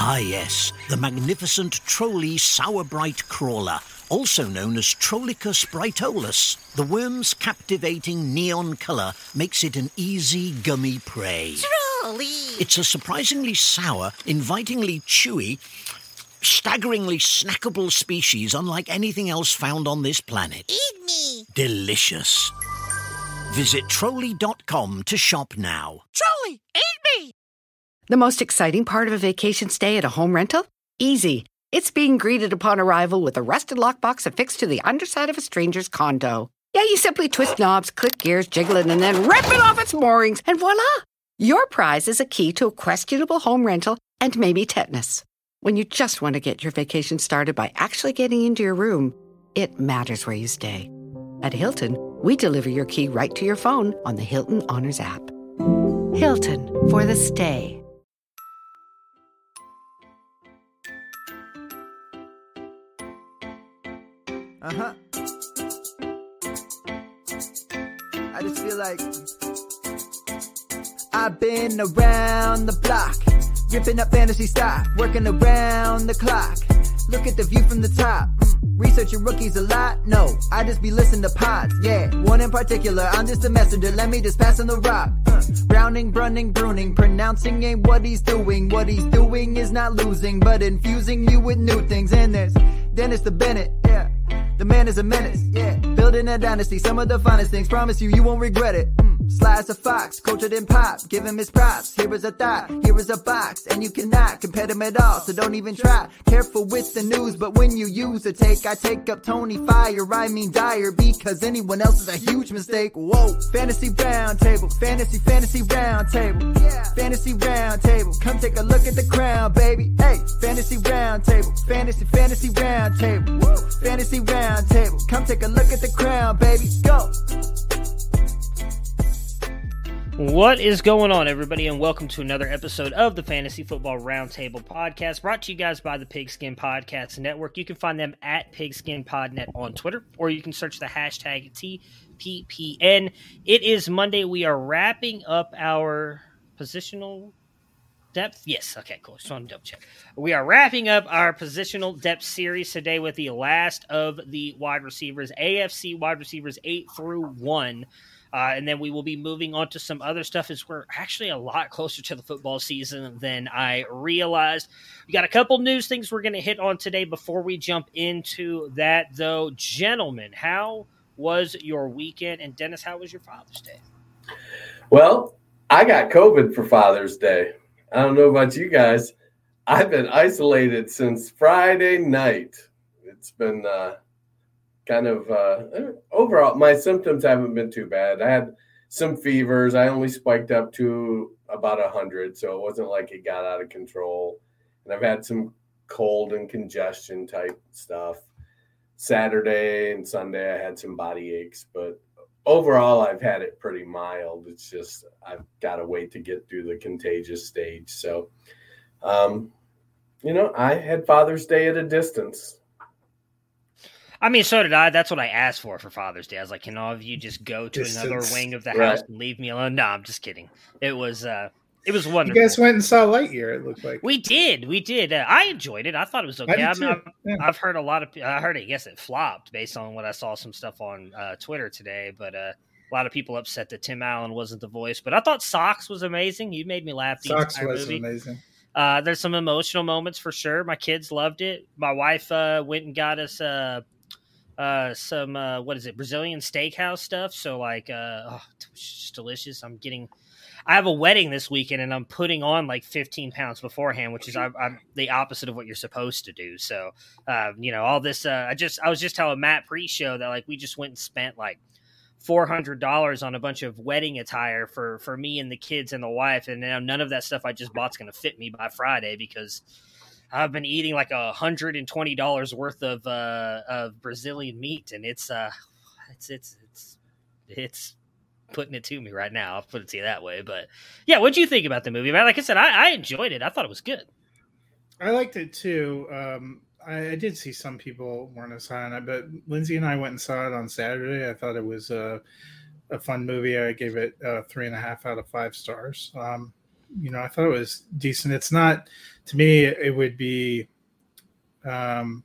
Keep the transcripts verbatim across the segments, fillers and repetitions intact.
Ah, yes, the magnificent Trolley Sourbright Crawler, also known as Trollicus brightolus. The worm's captivating neon colour makes it an easy, gummy prey. Trolley! It's a surprisingly sour, invitingly chewy, staggeringly snackable species unlike anything else found on this planet. Eat me! Delicious. Visit Trolley dot com to shop now. Trolley, eat me! The most exciting part of a vacation stay at a home rental? Easy. It's being greeted upon arrival with a rusted lockbox affixed to the underside of a stranger's condo. Yeah, you simply twist knobs, click gears, jiggle it, and then rip it off its moorings, and voila! Your prize is a key to a questionable home rental and maybe tetanus. When you just want to get your vacation started by actually getting into your room, it matters where you stay. At Hilton, we deliver your key right to your phone on the Hilton Honors app. Hilton, for the stay. Uh-huh. I just feel like I've been around the block, ripping up fantasy stock, working around the clock. Look at the view from the top. Mm. Researching rookies a lot? No, I just be listening to pods. Yeah, one in particular, I'm just a messenger, let me just pass on the rock. Uh. Browning, brunning, pruning, pronouncing ain't what he's doing. What he's doing is not losing, but infusing you with new things. And there's Dennis the Bennett, yeah. The man is a menace, yeah. Building a dynasty, some of the finest things. Promise you, you won't regret it. Mm. Sly as a fox, cultured in pop. Give him his props. Here is a thought, here is a box. And you cannot compare them at all, so don't even try. Careful with the news, but when you use a take, I take up Tony Fire. I mean Dyer, because anyone else is a huge mistake. Whoa. Fantasy round table, fantasy, fantasy round table. Yeah. Fantasy round table, come take a look at the crown, baby. Hey, fantasy round table, fantasy, fantasy round table. Woo. Fantasy round table, come take a look at the crown, baby. Go. What is going on, everybody, and welcome to another episode of the Fantasy Football Roundtable Podcast, brought to you guys by the Pigskin Podcast Network. You can find them at PigskinPodNet on Twitter, or you can search the hashtag T P P N. It is Monday. We are wrapping up our positional depth. Yes, okay, cool. Just want to double check. We are wrapping up our positional depth series today with the last of the wide receivers, A F C wide receivers eight through one. Uh, and then we will be moving on to some other stuff as we're actually a lot closer to the football season than I realized. We got a couple news things we're going to hit on today before we jump into that, though. Gentlemen, how was your weekend? And Dennis, how was your Father's Day? Well, I got COVID for Father's Day. I don't know about you guys. I've been isolated since Friday night. It's been uh, kind of uh, overall, my symptoms haven't been too bad. I had some fevers. I only spiked up to about one hundred, so it wasn't like it got out of control. And I've had some cold and congestion type stuff. Saturday and Sunday, I had some body aches, but overall, I've had it pretty mild. It's just I've got to wait to get through the contagious stage. So, um, you know, I had Father's Day at a distance. I mean, so did I. That's what I asked for for Father's Day. I was like, can all of you just go to Distance. another wing of the Right. house and leave me alone? No, I'm just kidding. It was uh, it was wonderful. You guys went and saw Lightyear, it looked like. We did, we did. Uh, I enjoyed it. I thought it was okay. I I've, did I've, too. Yeah. I've heard a lot of. I heard it. I guess it flopped based on what I saw some stuff on uh, Twitter today. But uh, a lot of people upset that Tim Allen wasn't the voice. But I thought Socks was amazing. You made me laugh the Socks entire was movie. amazing. Uh, there's some emotional moments for sure. My kids loved it. My wife uh, went and got us uh, uh, some uh, what is it, Brazilian steakhouse stuff. So like, uh, oh, it's just delicious. I'm getting. I have a wedding this weekend, and I'm putting on like fifteen pounds beforehand, which is I'm, I'm the opposite of what you're supposed to do. So, uh, you know, all this. Uh, I just I was just telling Matt pre-show that like we just went and spent like four hundred dollars on a bunch of wedding attire for, for me and the kids and the wife. And now none of that stuff I just bought's going to fit me by Friday because I've been eating like a hundred and twenty dollars worth of, uh, of Brazilian meat. And it's, uh, it's, it's, it's, it's putting it to me right now. I'll put it to you that way, but yeah. What'd you think about the movie, man? Like I said, I, I enjoyed it. I thought it was good. I liked it too. Um, I, I did see some people weren't as high on it, but Lindsay and I went and saw it on Saturday. I thought it was a, a fun movie. I gave it uh, three and a half out of five stars. Um, you know, I thought it was decent. It's not, to me, it would be um,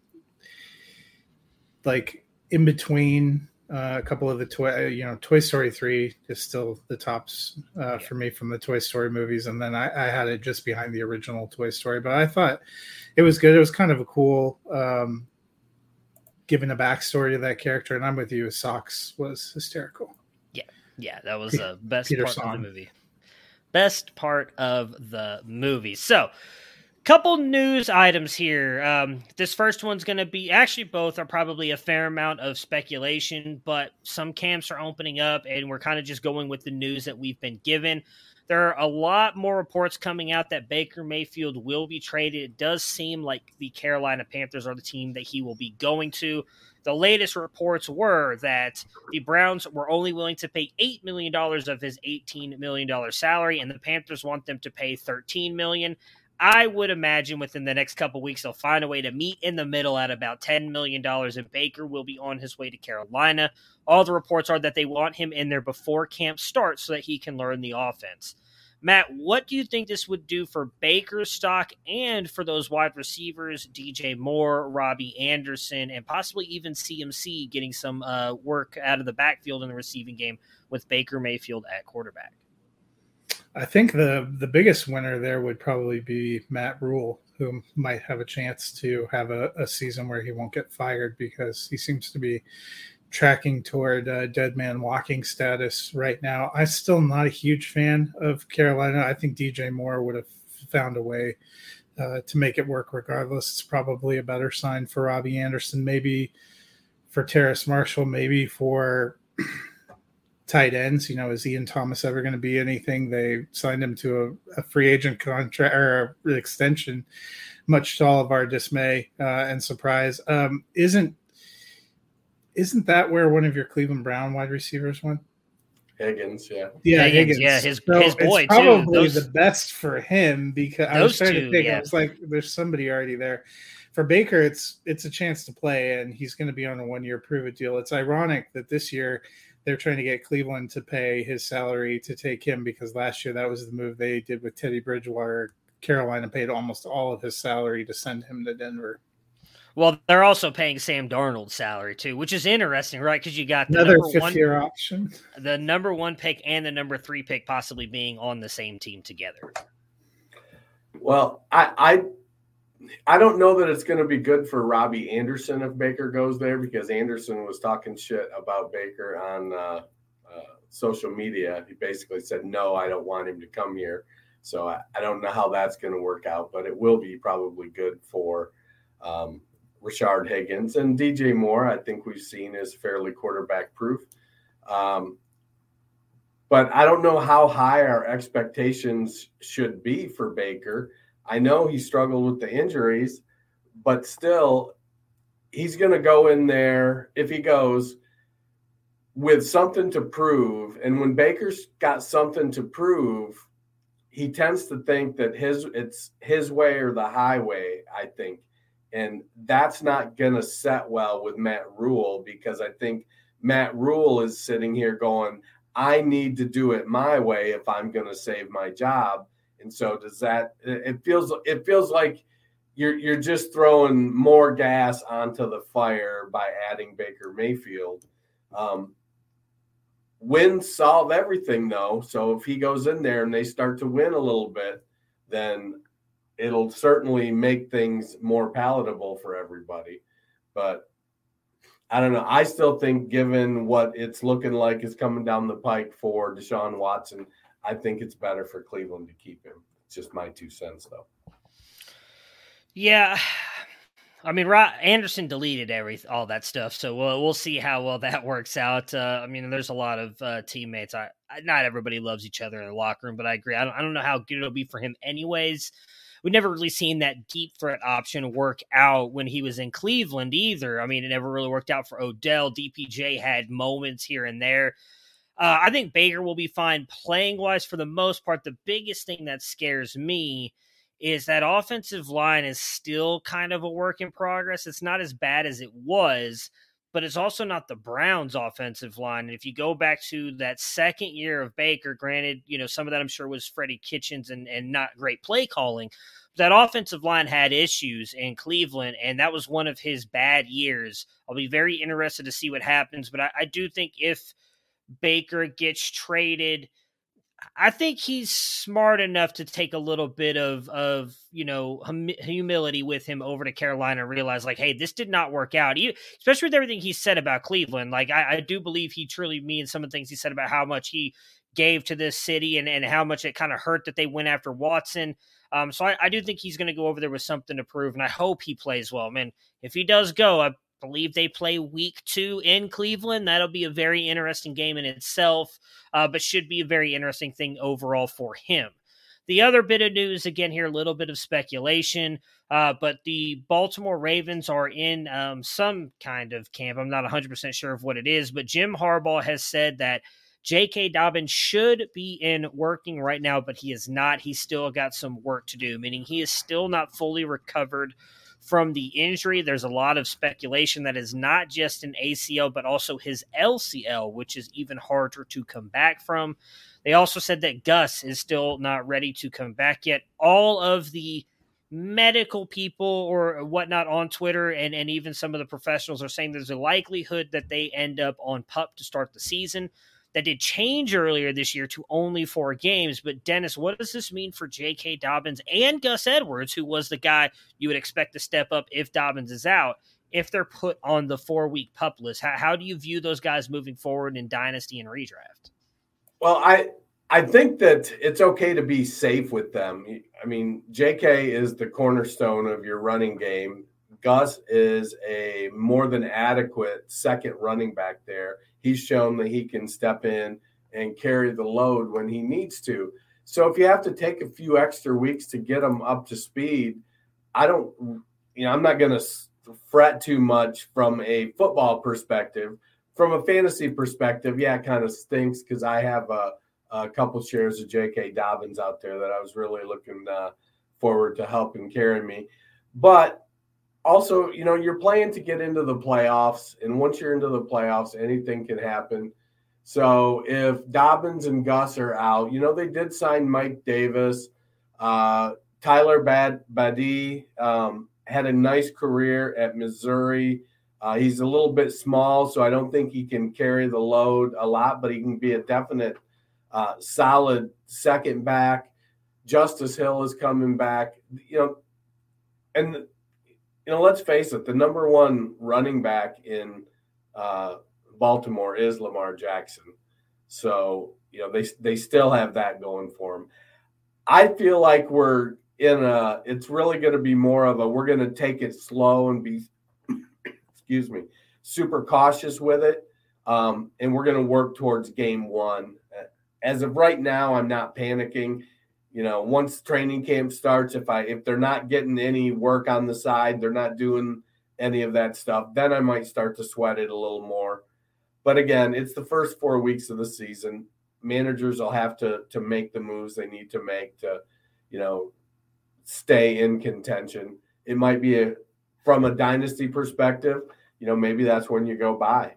like in between uh, a couple of the toy, you know, Toy Story three is still the tops uh, yeah. for me from the Toy Story movies. And then I, I had it just behind the original Toy Story, but I thought it was good. It was kind of a cool, um, giving a backstory to that character. And I'm with you. Socks was hysterical. Yeah. Yeah. That was the best Peter part Song. of the movie. Best part of the movie. So, couple news items here. Um, this first one's going to be, actually both are probably a fair amount of speculation, but some camps are opening up and we're kind of just going with the news that we've been given. There are a lot more reports coming out that Baker Mayfield will be traded. It does seem like the Carolina Panthers are the team that he will be going to. The latest reports were that the Browns were only willing to pay eight million dollars of his eighteen million dollars salary, and the Panthers want them to pay thirteen million dollars. I would imagine within the next couple weeks, they'll find a way to meet in the middle at about ten million dollars, and Baker will be on his way to Carolina. All the reports are that they want him in there before camp starts so that he can learn the offense. Matt, what do you think this would do for Baker's stock and for those wide receivers, D J Moore, Robbie Anderson, and possibly even C M C getting some uh, work out of the backfield in the receiving game with Baker Mayfield at quarterback? I think the the biggest winner there would probably be Matt Rule, who might have a chance to have a, a season where he won't get fired because he seems to be tracking toward uh, dead man walking status right now. I'm still not a huge fan of Carolina. I think D J Moore would have found a way uh, to make it work regardless. It's probably a better sign for Robbie Anderson, maybe for Terrace Marshall, maybe for tight ends. You know, is Ian Thomas ever going to be anything? They signed him to a, a free agent contract or an extension, much to all of our dismay uh, and surprise. Um, isn't isn't that where one of your Cleveland Brown wide receivers went? Higgins, yeah, yeah, Higgins, Higgins. yeah, his so his boy it's probably too. Those, the best for him because I was trying two, to think. yeah. I was like, there's somebody already there. For Baker, it's it's a chance to play, and he's going to be on a one year prove it deal. It's ironic that this year they're trying to get Cleveland to pay his salary to take him because last year that was the move they did with Teddy Bridgewater. Carolina paid almost all of his salary to send him to Denver. Well, they're also paying Sam Darnold's salary too, which is interesting, right? Because you got the another number one, fifth-year option, the number one pick and the number three pick possibly being on the same team together. Well, I I, I don't know that it's going to be good for Robbie Anderson if Baker goes there because Anderson was talking shit about Baker on uh, uh, social media. He basically said, no, I don't want him to come here. So I, I don't know how that's going to work out, but it will be probably good for um, Rashard Higgins and D J Moore. I think we've seen is fairly quarterback proof. Um, but I don't know how high our expectations should be for Baker. I know he struggled with the injuries, but still he's going to go in there if he goes with something to prove. And when Baker's got something to prove, he tends to think that his it's his way or the highway, I think. And that's not going to set well with Matt Rule because I think Matt Rule is sitting here going, I need to do it my way if I'm going to save my job. And so does that it feels it feels like you're you're just throwing more gas onto the fire by adding Baker Mayfield. Um, wins solve everything though. So if he goes in there and they start to win a little bit, then it'll certainly make things more palatable for everybody. But I don't know. I still think given what it's looking like is coming down the pike for Deshaun Watson, I think it's better for Cleveland to keep him. It's just my two cents, though. Yeah. I mean, Anderson deleted every all that stuff, so we'll, we'll see how well that works out. Uh, I mean, there's a lot of uh, teammates. I, I Not everybody loves each other in the locker room, but I agree. I don't, I don't know how good it'll be for him anyways. We've never really seen that deep threat option work out when he was in Cleveland either. I mean, it never really worked out for Odell. D P J had moments here and there. Uh, I think Baker will be fine playing-wise for the most part. The biggest thing that scares me is that offensive line is still kind of a work in progress. It's not as bad as it was, but it's also not the Browns' offensive line. And if you go back to that second year of Baker, granted, you know, some of that I'm sure was Freddie Kitchens and, and not great play calling, that offensive line had issues in Cleveland, and that was one of his bad years. I'll be very interested to see what happens, but I, I do think if Baker gets traded, I think he's smart enough to take a little bit of, of you know, hum- humility with him over to Carolina and realize, like, hey, this did not work out, he, especially with everything he said about Cleveland. Like, I, I do believe he truly means some of the things he said about how much he gave to this city and, and how much it kind of hurt that they went after Watson. Um, so I, I do think he's going to go over there with something to prove, and I hope he plays well. Man, if he does go, I believe they play week two in Cleveland. That'll be a very interesting game in itself, uh, but should be a very interesting thing overall for him. The other bit of news, again here, a little bit of speculation, uh, but the Baltimore Ravens are in um, some kind of camp. I'm not one hundred percent sure of what it is, but Jim Harbaugh has said that J K. Dobbins should be in working right now, but he is not. He's still got some work to do, meaning he is still not fully recovered from the injury. There's a lot of speculation that is not just an A C L, but also his L C L, which is even harder to come back from. They also said that Gus is still not ready to come back yet. All of the medical people or whatnot on Twitter and, and even some of the professionals are saying there's a likelihood that they end up on PUP to start the season. That did change earlier this year to only four games. But, Dennis, what does this mean for J K. Dobbins and Gus Edwards, who was the guy you would expect to step up if Dobbins is out, if they're put on the four-week PUP list? How, how do you view those guys moving forward in Dynasty and Redraft? Well, I I think that it's okay to be safe with them. I mean, J K is the cornerstone of your running game. Gus is a more than adequate second running back there. He's shown that he can step in and carry the load when he needs to. So if you have to take a few extra weeks to get him up to speed, I don't, you know, I'm not going to fret too much from a football perspective. From a fantasy perspective, yeah, it kind of stinks because I have a, a couple shares of J K. Dobbins out there that I was really looking uh, forward to helping carry me. But also, you know, you're playing to get into the playoffs, and once you're into the playoffs, anything can happen. So if Dobbins and Gus are out, you know, they did sign Mike Davis. Uh, Tyler Bad- Badie um, had a nice career at Missouri. Uh, he's a little bit small, so I don't think he can carry the load a lot, but he can be a definite uh, solid second back. Justice Hill is coming back, you know, and you know, let's face it, the number one running back in uh, Baltimore is Lamar Jackson. So, you know, they they still have that going for them. I feel like we're in a, it's really going to be more of a, we're going to take it slow and be, excuse me, super cautious with it. Um, and we're going to work towards game one. As of right now, I'm not panicking. You know, once training camp starts, if I if they're not getting any work on the side, they're not doing any of that stuff, then I might start to sweat it a little more. But again, it's the first four weeks of the season. Managers will have to to make the moves they need to make to, you know, stay in contention. It might be a, from a dynasty perspective, you know, maybe that's when you go buy.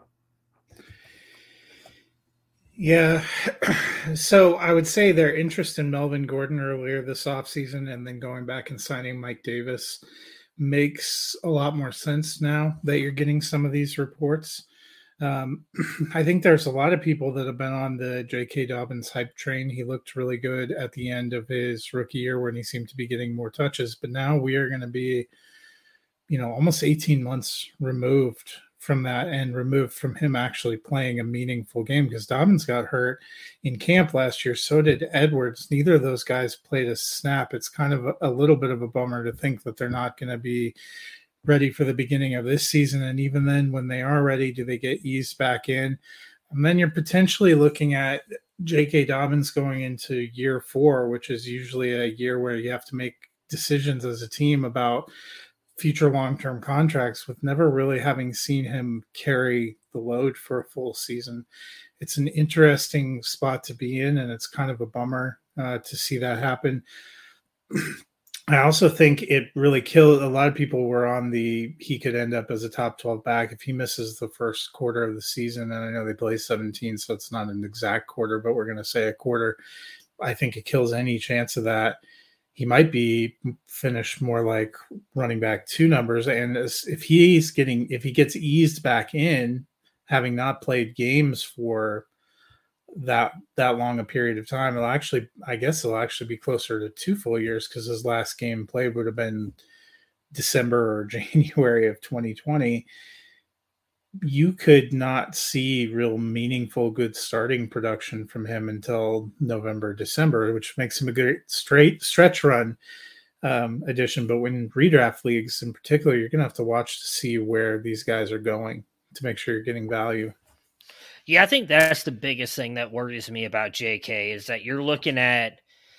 Yeah. So I would say their interest in Melvin Gordon earlier this offseason and then going back and signing Mike Davis makes a lot more sense now that you're getting some of these reports. Um, I think there's a lot of people that have been on the J K. Dobbins hype train. He looked really good at the end of his rookie year when he seemed to be getting more touches. But now we are going to be, you know, almost eighteen months removed from that and removed from him actually playing a meaningful game because Dobbins got hurt in camp last year. So did Edwards. Neither of those guys played a snap. It's kind of a, a little bit of a bummer to think that they're not going to be ready for the beginning of this season. And even then, when they are ready, do they get eased back in? And then you're potentially looking at J K. Dobbins going into year four, which is usually a year where you have to make decisions as a team about future long-term contracts with never really having seen him carry the load for a full season. It's an interesting spot to be in, and it's kind of a bummer uh, to see that happen. I I also think it really killed a lot of people were on the he could end up as a top twelve back if he misses the first quarter of the season. And I know they play seventeen, so it's not an exact quarter, but we're going to say a quarter. I think it kills any chance of that. He might be finished more like running back two numbers. And if he's getting, if he gets eased back in, having not played games for that that long a period of time, it'll actually, I guess it'll actually be closer to two full years because his last game played would have been December or January of twenty twenty. You could not see real meaningful good starting production from him until November, December, which makes him a good straight stretch run um, addition. But when redraft leagues in particular, you're going to have to watch to see where these guys are going to make sure you're getting value. Yeah, I think that's the biggest thing that worries me about J K is that you're looking at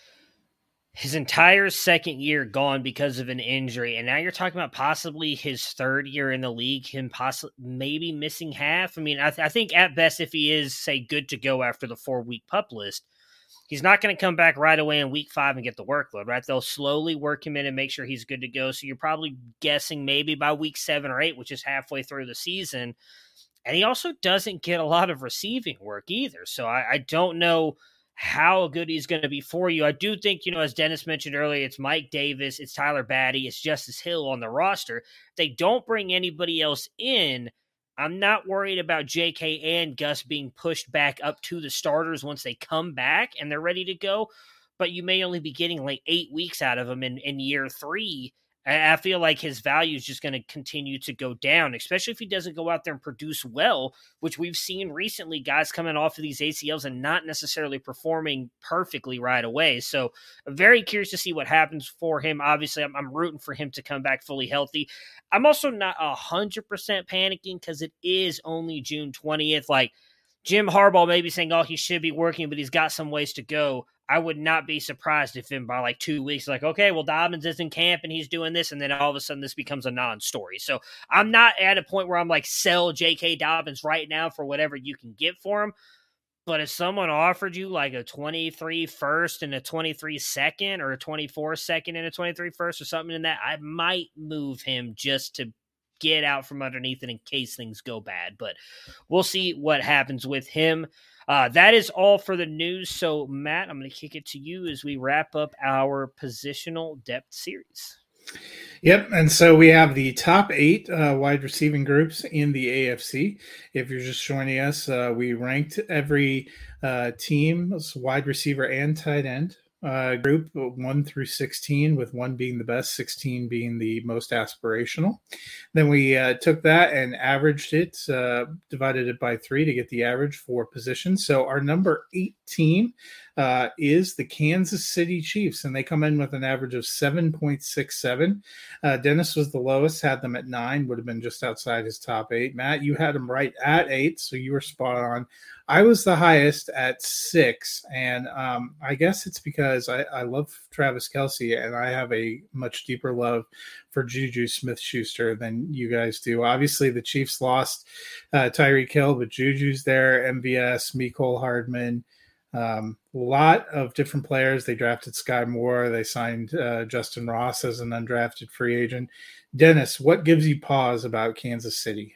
his entire second year gone because of an injury, and now you're talking about possibly his third year in the league, him possibly maybe missing half. I mean, I, th- I think at best, if he is, say, good to go after the four-week PUP list, he's not going to come back right away in week five and get the workload, right? They'll slowly work him in and make sure he's good to go. So you're probably guessing maybe by week seven or eight, which is halfway through the season. And he also doesn't get a lot of receiving work either. So I, I don't know how good he's going to be for you. I do think, you know, as Dennis mentioned earlier, it's Mike Davis, it's Tyler Batty, it's Justice Hill on the roster. If they don't bring anybody else in, I'm not worried about J K and Gus being pushed back up to the starters once they come back and they're ready to go. But you may only be getting like eight weeks out of them in, in year three. I feel like his value is just going to continue to go down, especially if he doesn't go out there and produce well, which we've seen recently, guys coming off of these A C Ls and not necessarily performing perfectly right away. So I'm very curious to see what happens for him. Obviously, I'm, I'm rooting for him to come back fully healthy. I'm also not one hundred percent panicking because it is only June twentieth. Like, Jim Harbaugh may be saying, oh, he should be working, but he's got some ways to go. I would not be surprised if in by like two weeks, like, okay, well, Dobbins is in camp and he's doing this, and then all of a sudden this becomes a non-story. So I'm not at a point where I'm like, sell J K. Dobbins right now for whatever you can get for him. But if someone offered you like a twenty-three first and a twenty-three second, or a twenty-four second and a twenty-three first or something in that, I might move him just to get out from underneath it in case things go bad. But we'll see what happens with him. Uh, that is all for the news. So, Matt, I'm going to kick it to you as we wrap up our positional depth series. Yep, and so we have the top eight uh, wide receiving groups in the A F C. If you're just joining us, uh, we ranked every uh, team's wide receiver and tight end uh, group one through sixteen, with one being the best, sixteen being the most aspirational. Then we uh, took that and averaged it, uh, divided it by three to get the average for positions. So our number eight team uh, is the Kansas City Chiefs, and they come in with an average of seven point six seven. Uh, Dennis was the lowest, had them at nine, would have been just outside his top eight. Matt, you had them right at eight, so you were spot on. I was the highest at six, and um, I guess it's because I, I love Travis Kelce, and I have a much deeper love for Juju Smith-Schuster than you guys do. Obviously, the Chiefs lost uh, Tyreek Hill, but Juju's there, M V S, Mecole Hardman, um, a lot of different players. They drafted Sky Moore. They signed uh, Justin Ross as an undrafted free agent. Dennis, what gives you pause about Kansas City?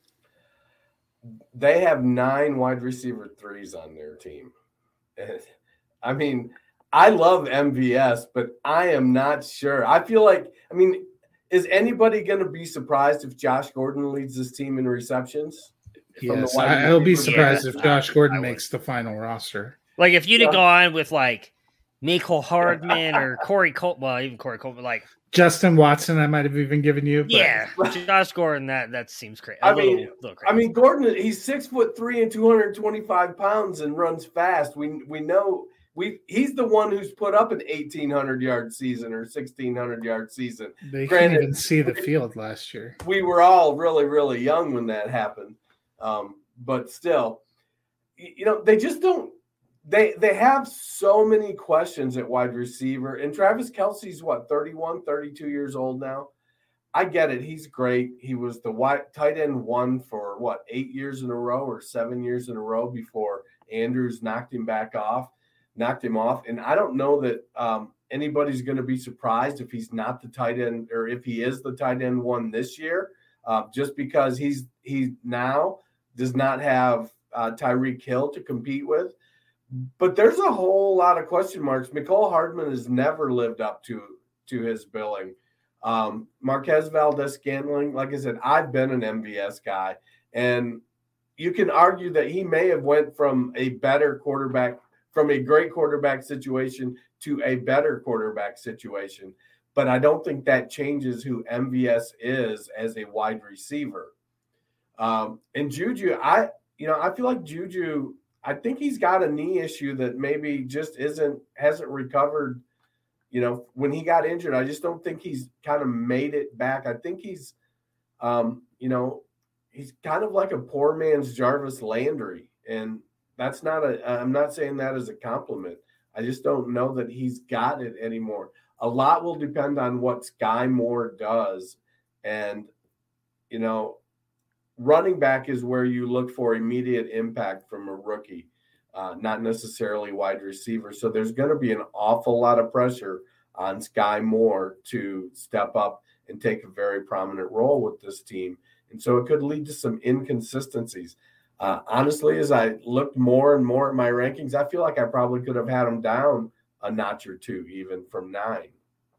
They have nine wide receiver threes on their team. I mean, I love M V S, but I am not sure. I feel like, I mean, is anybody going to be surprised if Josh Gordon leads this team in receptions? Yes, I'll be surprised yeah, if Josh Gordon makes the final roster. Like, if you'd have gone with, like, Mecole Hardman or Corey Colt, well, even Corey Colt, like Justin Watson, I might have even given you. But. Yeah, Josh Gordon, that that seems crazy. I mean, little, little crazy. I mean, Gordon, he's six foot three and two hundred twenty-five pounds and runs fast. We we know we he's the one who's put up an eighteen hundred yard season or sixteen hundred yard season. They couldn't even see the field last year. We were all really really young when that happened, um, but still, you know, they just don't. They they have so many questions at wide receiver, and Travis Kelce's what, thirty-one, thirty-two years old now. I get it. He's great. He was the wide, tight end one for what, eight years in a row or seven years in a row before Andrews knocked him back off, knocked him off. And I don't know that um, anybody's going to be surprised if he's not the tight end, or if he is the tight end one this year, uh, just because he's he now does not have uh, Tyreek Hill to compete with. But there's a whole lot of question marks. Mecole Hardman has never lived up to to his billing. Um, Marquez Valdes-Scantling, like I said, I've been an M V S guy, and you can argue that he may have went from a better quarterback, from a great quarterback situation to a better quarterback situation. But I don't think that changes who M V S is as a wide receiver. Um, and Juju, I, you know, I feel like Juju, I think he's got a knee issue that maybe just isn't, hasn't recovered. You know, when he got injured, I just don't think he's kind of made it back. I think he's, um, you know, he's kind of like a poor man's Jarvis Landry. And that's not a, I'm not saying that as a compliment. I just don't know that he's got it anymore. A lot will depend on what Sky Moore does. And, you know, running back is where you look for immediate impact from a rookie, uh, not necessarily wide receiver. So there's going to be an awful lot of pressure on Sky Moore to step up and take a very prominent role with this team. And so it could lead to some inconsistencies. Uh, honestly, as I looked more and more at my rankings, I feel like I probably could have had them down a notch or two, even from nine.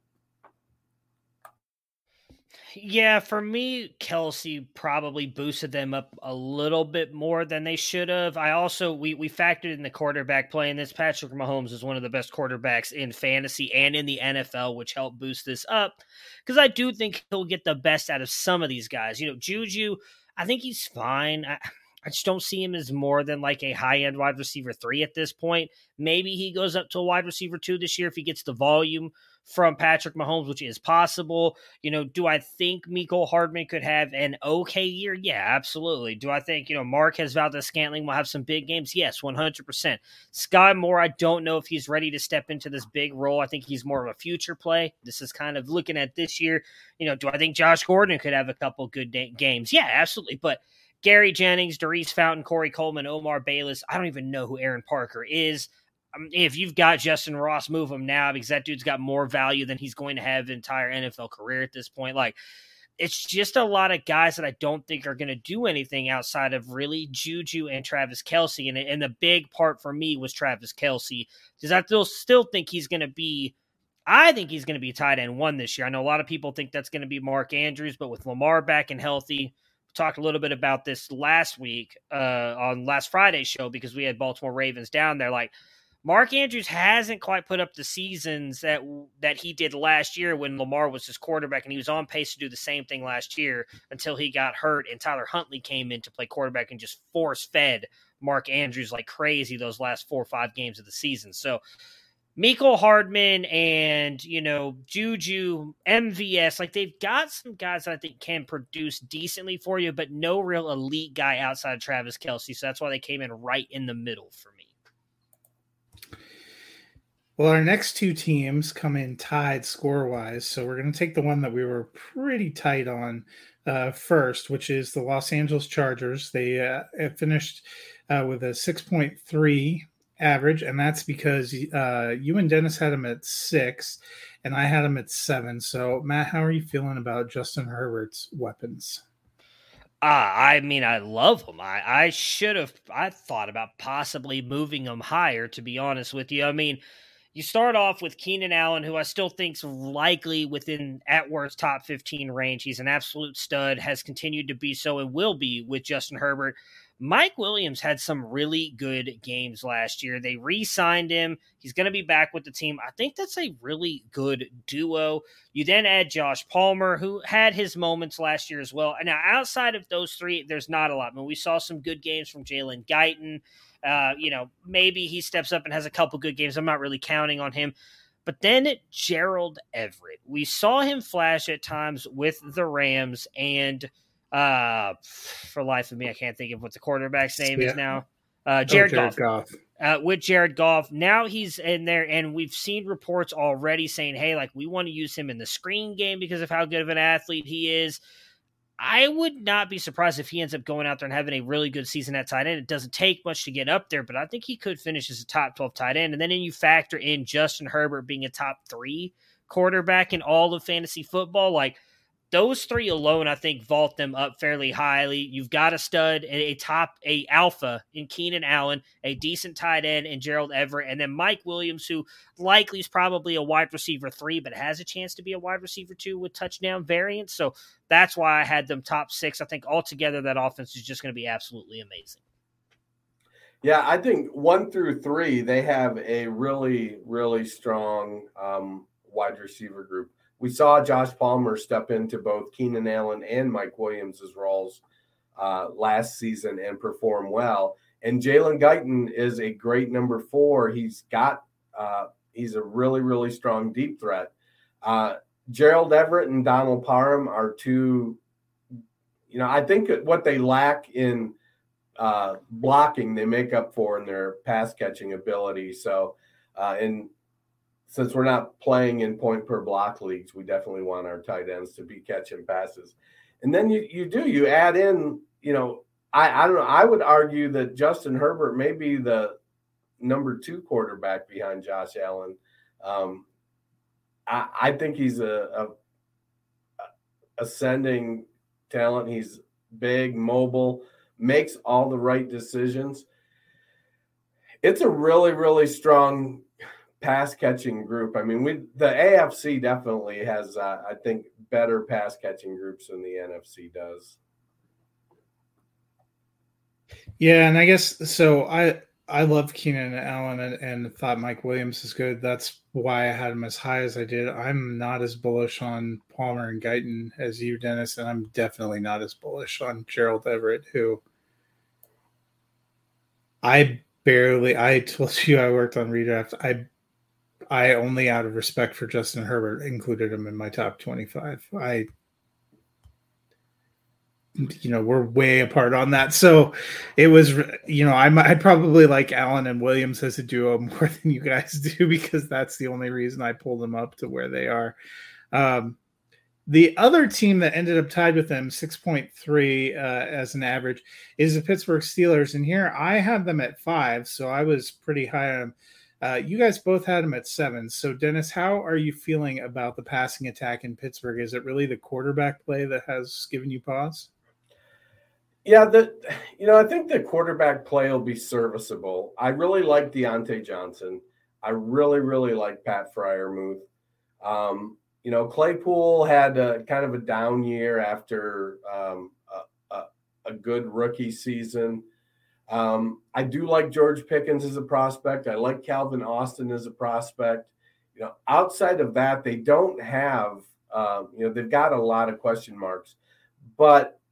Yeah, for me, Kelce probably boosted them up a little bit more than they should have. I also, we we factored in the quarterback play, and this Patrick Mahomes is one of the best quarterbacks in fantasy and in the N F L, which helped boost this up, because I do think he'll get the best out of some of these guys. You know, Juju, I think he's fine. I, I just don't see him as more than like a high-end wide receiver three at this point. Maybe he goes up to a wide receiver two this year if he gets the volume from Patrick Mahomes, which is possible. You know, do I think Mecole Hardman could have an okay year? Yeah, absolutely. Do I think, you know, Marquez Valdes-Scantling will have some big games? Yes, one hundred percent. Sky Moore, I don't know if he's ready to step into this big role. I think he's more of a future play. This is kind of looking at this year. You know, do I think Josh Gordon could have a couple good da- games? Yeah, absolutely. But Gary Jennings, Darius Fountain, Corey Coleman, Omar Bayless, I don't even know who Aaron Parker is. Um, if you've got Justin Ross, move him now, because that dude's got more value than he's going to have an entire N F L career at this point. Like, it's just a lot of guys that I don't think are going to do anything outside of really Juju and Travis Kelce. And, and the big part for me was Travis Kelce, because I still, still think he's going to be, I think he's going to be tight end one this year. I know a lot of people think that's going to be Mark Andrews, but with Lamar back and healthy, talked a little bit about this last week uh, on last Friday's show, because we had Baltimore Ravens down there. Like, Mark Andrews hasn't quite put up the seasons that that he did last year when Lamar was his quarterback, and he was on pace to do the same thing last year until he got hurt and Tyler Huntley came in to play quarterback and just force-fed Mark Andrews like crazy those last four or five games of the season. So Mecole Hardman and, you know, Juju, M V S, like they've got some guys that I think can produce decently for you, but no real elite guy outside of Travis Kelce. So that's why they came in right in the middle for me. Well, our next two teams come in tied score-wise, so we're going to take the one that we were pretty tight on uh, first, which is the Los Angeles Chargers. They uh, finished uh, with a six point three average, and that's because uh, you and Dennis had them at six, and I had them at seven. So, Matt, how are you feeling about Justin Herbert's weapons? Ah, I mean, I love him. I, I should have, I thought about possibly moving him higher, to be honest with you. I mean, you start off with Keenan Allen, who I still think's likely within at worst top fifteen range. He's an absolute stud, has continued to be so, and will be with Justin Herbert. Mike Williams had some really good games last year. They re-signed him. He's going to be back with the team. I think that's a really good duo. You then add Josh Palmer, who had his moments last year as well. And now outside of those three, there's not a lot. I mean, we saw some good games from Jalen Guyton. Uh, you know, maybe he steps up and has a couple good games. I'm not really counting on him. But then Gerald Everett. We saw him flash at times with the Rams, and uh, for life of me, I can't think of what the quarterback's name yeah. is now. Uh, Jared, oh, Jared Goff. Goff. Uh, with Jared Goff. Now he's in there, and we've seen reports already saying, hey, like, we want to use him in the screen game because of how good of an athlete he is. I would not be surprised if he ends up going out there and having a really good season at tight end. It doesn't take much to get up there, but I think he could finish as a top twelve tight end. And then you factor in Justin Herbert being a top three quarterback in all of fantasy football. Like, those three alone, I think, vault them up fairly highly. You've got a stud, a top, a alpha in Keenan Allen, a decent tight end in Gerald Everett, and then Mike Williams, who likely is probably a wide receiver three, but has a chance to be a wide receiver two with touchdown variance. So that's why I had them top six. I think altogether that offense is just going to be absolutely amazing. Yeah, I think one through three, they have a really, really strong um, wide receiver group. We saw Josh Palmer step into both Keenan Allen and Mike Williams' roles uh, last season and perform well. And Jalen Guyton is a great number four. He's got uh, he's a really, really strong deep threat. Uh, Gerald Everett and Donald Parham are two, you know, I think what they lack in uh, blocking, they make up for in their pass catching ability. So, uh, and since we're not playing in point per block leagues, we definitely want our tight ends to be catching passes. And then you, you do, you add in, you know, I, I don't know, I would argue that Justin Herbert may be the number two quarterback behind Josh Allen. Um, I, I think he's a, a, a ascending talent. He's big, mobile, makes all the right decisions. It's a really, really strong pass catching group. I mean, we the A F C definitely has, uh, I think, better pass catching groups than the N F C does. Yeah, and I guess so. I I loved Keenan Allen and, and thought Mike Williams is good. That's why I had him as high as I did. I'm not as bullish on Palmer and Guyton as you, Dennis, and I'm definitely not as bullish on Gerald Everett, who I barely. I told you I worked on redraft. I I only out of respect for Justin Herbert included him in my top twenty-five. I, you know, we're way apart on that. So it was, you know, I I'd probably like Allen and Williams as a duo more than you guys do, because that's the only reason I pulled them up to where they are. Um, the other team that ended up tied with them, six point three uh, as an average, is the Pittsburgh Steelers. And here I have them at five, so I was pretty high on them. Uh, you guys both had them at seven. So, Dennis, how are you feeling about the passing attack in Pittsburgh? Is it really the quarterback play that has given you pause? Yeah, the you know, I think the quarterback play will be serviceable. I really like Deontay Johnson. I really, really like Pat Freiermuth. Um, you know, Claypool had a, kind of a down year after um, a, a, a good rookie season. Um, I do like George Pickens as a prospect. I like Calvin Austin as a prospect. You know, outside of that, they don't have, uh, you know, they've got a lot of question marks. But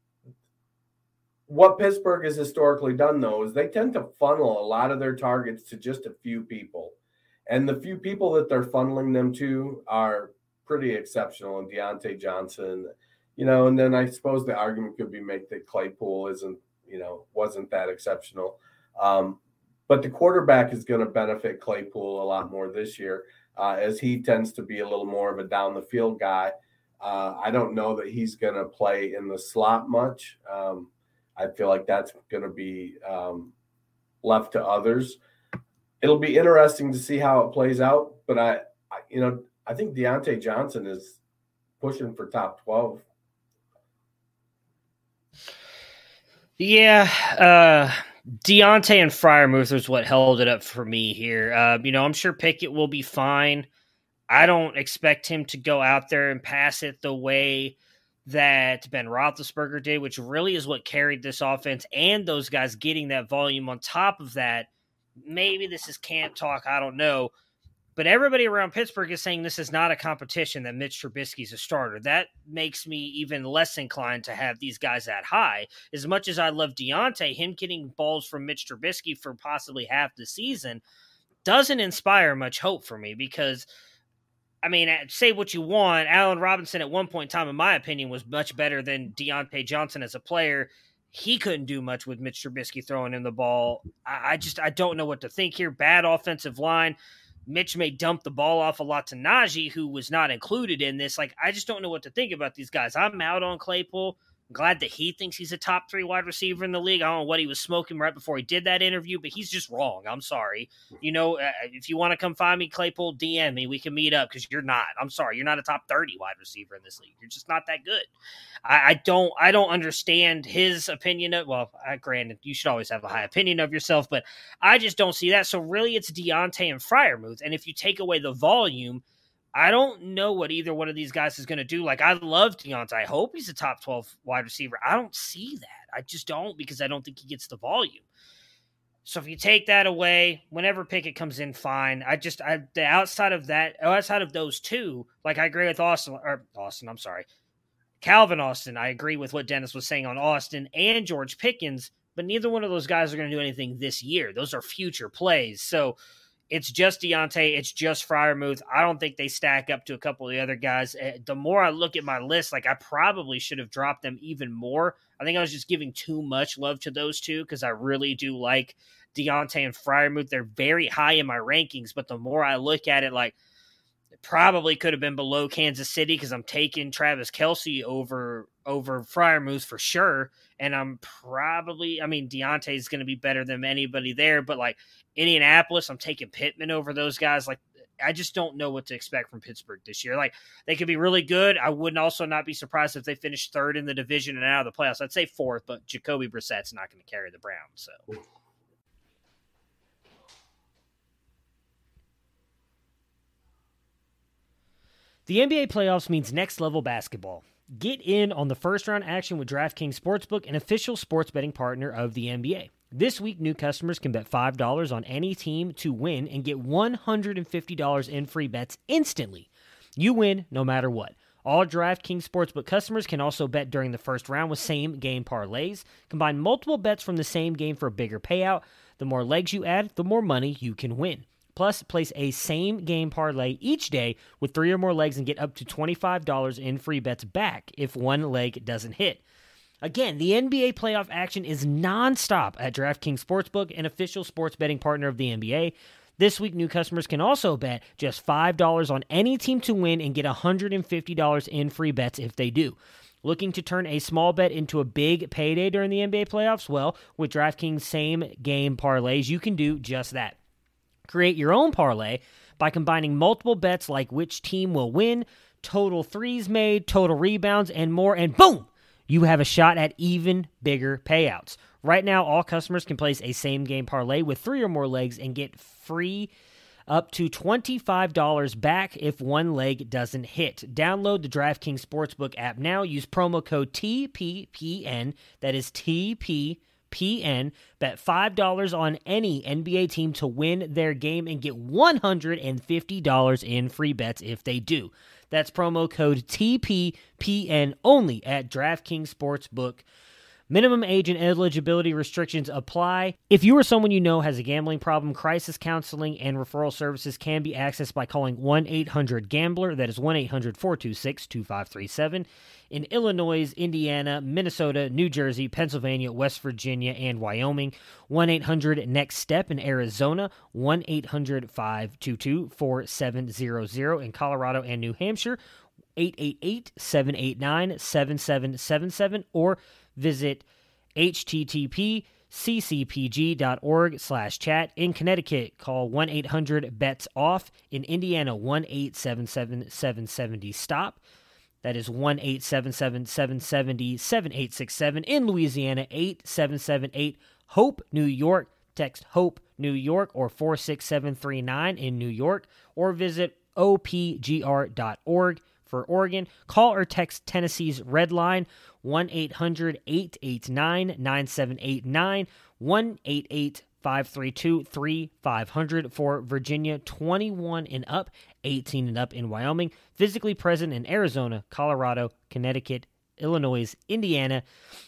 what Pittsburgh has historically done, though, is they tend to funnel a lot of their targets to just a few people. And the few people that they're funneling them to are pretty exceptional. And Deontay Johnson, you know, and then I suppose the argument could be made that Claypool isn't, you know, wasn't that exceptional. Um, but the quarterback is going to benefit Claypool a lot more this year, uh, as he tends to be a little more of a down the field guy. Uh, I don't know that he's going to play in the slot much. Um, I feel like that's going to be um, left to others. It'll be interesting to see how it plays out, but I, I you know, I think Deontay Johnson is pushing for top twelve. Yeah, uh, Deontay and Freiermuth was what held it up for me here. Uh, you know, I'm sure Pickett will be fine. I don't expect him to go out there and pass it the way that Ben Roethlisberger did, which really is what carried this offense and those guys getting that volume. On top of that, maybe this is camp talk, I don't know, but everybody around Pittsburgh is saying this is not a competition, that Mitch Trubisky's a starter. That makes me even less inclined to have these guys that high. As much as I love Deontay, him getting balls from Mitch Trubisky for possibly half the season doesn't inspire much hope for me, because, I mean, say what you want, Allen Robinson at one point in time, in my opinion, was much better than Deontay Johnson as a player. He couldn't do much with Mitch Trubisky throwing him the ball. I, I just I don't know what to think here. Bad offensive line. Mitch may dump the ball off a lot to Najee, who was not included in this. Like, I just don't know what to think about these guys. I'm out on Claypool. I'm glad that he thinks he's a top three wide receiver in the league. I don't know what he was smoking right before he did that interview, but he's just wrong. I'm sorry. You know, uh, if you want to come find me, Claypool, D M me. We can meet up because you're not. I'm sorry. You're not a top thirty wide receiver in this league. You're just not that good. I, I don't I don't understand his opinion of, well, I, granted, you should always have a high opinion of yourself, but I just don't see that. So really it's Deontay and Freiermuth. And if you take away the volume, I don't know what either one of these guys is going to do. Like, I love Deontay. I hope he's a top twelve wide receiver. I don't see that. I just don't, because I don't think he gets the volume. So if you take that away, whenever Pickett comes in, fine. I just, I, the outside of that, outside of those two, like, I agree with Austin, or Austin, I'm sorry, Calvin Austin. I agree with what Dennis was saying on Austin and George Pickens, but neither one of those guys are going to do anything this year. Those are future plays. So it's just Deontay. It's just Freiermuth. I don't think they stack up to a couple of the other guys. The more I look at my list, like, I probably should have dropped them even more. I think I was just giving too much love to those two because I really do like Deontay and Freiermuth. They're very high in my rankings, but the more I look at it, like, it probably could have been below Kansas City because I'm taking Travis Kelce over over Freiermuth for sure. And I'm probably, I mean, Deontay is going to be better than anybody there, but like Indianapolis, I'm taking Pittman over those guys. Like, I just don't know what to expect from Pittsburgh this year. Like, they could be really good. I wouldn't also not be surprised if they finish third in the division and out of the playoffs. I'd say fourth, but Jacoby Brissett's not going to carry the Browns. So. The N B A playoffs means next-level basketball. Get in on the first-round action with DraftKings Sportsbook, an official sports betting partner of the N B A. This week, new customers can bet five dollars on any team to win and get one hundred fifty dollars in free bets instantly. You win no matter what. All DraftKings Sportsbook customers can also bet during the first round with same-game parlays. Combine multiple bets from the same game for a bigger payout. The more legs you add, the more money you can win. Plus, place a same-game parlay each day with three or more legs and get up to twenty-five dollars in free bets back if one leg doesn't hit. Again, the N B A playoff action is nonstop at DraftKings Sportsbook, an official sports betting partner of the N B A. This week, new customers can also bet just five dollars on any team to win and get one hundred fifty dollars in free bets if they do. Looking to turn a small bet into a big payday during the N B A playoffs? Well, with DraftKings same-game parlays, you can do just that. Create your own parlay by combining multiple bets like which team will win, total threes made, total rebounds, and more, and boom! You have a shot at even bigger payouts. Right now, all customers can place a same-game parlay with three or more legs and get free up to twenty-five dollars back if one leg doesn't hit. Download the DraftKings Sportsbook app now. Use promo code T P P N. That is T P P N. Bet five dollars on any N B A team to win their game and get one hundred fifty dollars in free bets if they do. That's promo code T P P N only at DraftKings Sportsbook. Minimum age and eligibility restrictions apply. If you or someone you know has a gambling problem, crisis counseling and referral services can be accessed by calling one eight hundred gambler. That is one eight hundred four two six two five three seven. In Illinois, Indiana, Minnesota, New Jersey, Pennsylvania, West Virginia, and Wyoming. one eight hundred next step in Arizona. one eight hundred five two two four seven zero zero in Colorado and New Hampshire. eight eight eight seven eight nine seven seven seven seven or visit http ccpg.org slash chat. In Connecticut, call one eight hundred bets off. In Indiana, one eight seven seven seven seven zero stop. That is one eight seven seven seven seven zero seven eight six seven. In Louisiana, eight seven seven eight HOPE, New York. Text HOPE, New York, or four six seven three nine in New York, or visit o p g r dot org. For Oregon, call or text Tennessee's Red Line, one eight hundred eight eight nine nine seven eight nine, one eight eight five three two three five zero zero. For Virginia, twenty-one and up, eighteen and up in Wyoming. Physically present in Arizona, Colorado, Connecticut, Illinois, Indiana,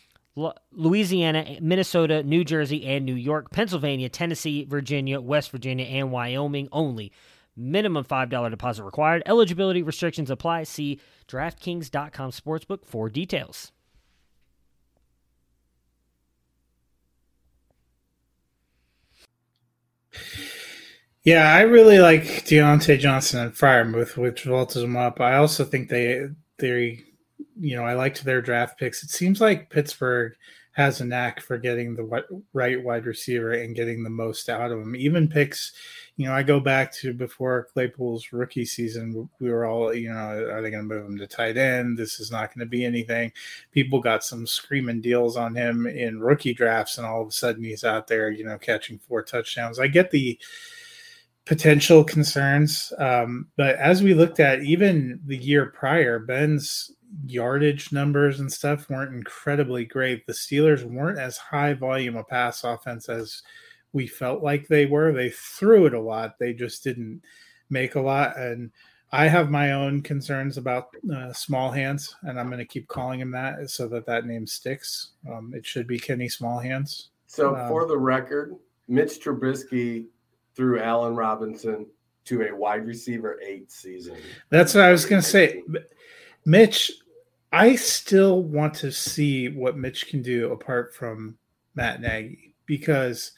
Louisiana, Minnesota, New Jersey, and New York. Pennsylvania, Tennessee, Virginia, West Virginia, and Wyoming only. Minimum five dollars deposit required. Eligibility restrictions apply. See DraftKings dot com Sportsbook for details. Yeah, I really like Deontay Johnson and Freiermuth, which vaulted them up. I also think they, they, you know, I liked their draft picks. It seems like Pittsburgh has a knack for getting the right wide receiver and getting the most out of them. Even picks, you know, I go back to before Claypool's rookie season, we were all, you know, are they going to move him to tight end? This is not going to be anything. People got some screaming deals on him in rookie drafts, and all of a sudden he's out there, you know, catching four touchdowns. I get the potential concerns, um, but as we looked at even the year prior, Ben's yardage numbers and stuff weren't incredibly great. The Steelers weren't as high volume of pass offense as we felt like they were. They threw it a lot. They just didn't make a lot. And I have my own concerns about uh, small hands, and I'm going to keep calling him that so that that name sticks. Um, it should be Kenny Small Hands. So um, for the record, Mitch Trubisky threw Allen Robinson to a wide receiver eight season. That's what I was going to say. Mitch, I still want to see what Mitch can do apart from Matt Nagy, because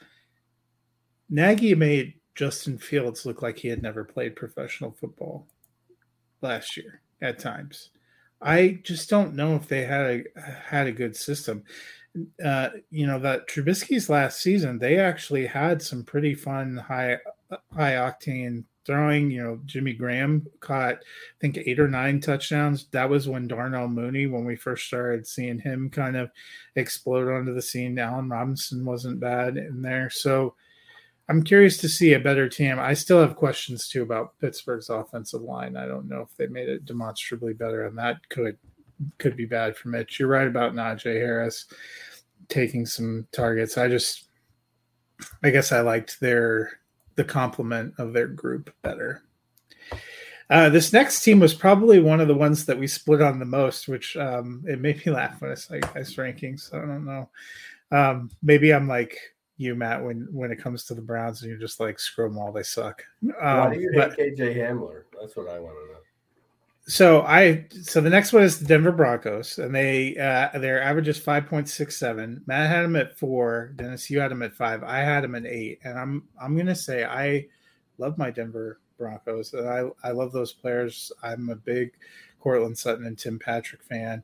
Nagy made Justin Fields look like he had never played professional football last year at times. I just don't know if they had a had a good system. Uh, you know, that Trubisky's last season, they actually had some pretty fun high high octane throwing. You know, Jimmy Graham caught, I think, eight or nine touchdowns. That was when Darnell Mooney, when we first started seeing him kind of explode onto the scene. Allen Robinson wasn't bad in there. So I'm curious to see a better team. I still have questions, too, about Pittsburgh's offensive line. I don't know if they made it demonstrably better, and that could could be bad for Mitch. You're right about Najee Harris taking some targets. I just, I guess I liked their the complement of their group better. Uh, this next team was probably one of the ones that we split on the most, which um, it made me laugh when I saw you guys rankings. So I don't know. Um, maybe I'm like you, Matt, when when it comes to the Browns, and you're just like, screw them all, they suck. Um, Why do you but, hate K J Hamler? That's what I want to know. So I so the next one is the Denver Broncos, and they uh, their average is five point six seven. Matt had them at four. Dennis, you had them at five. I had them at eight, and I'm I'm gonna say I love my Denver Broncos, and I I love those players. I'm a big Cortland Sutton and Tim Patrick fan.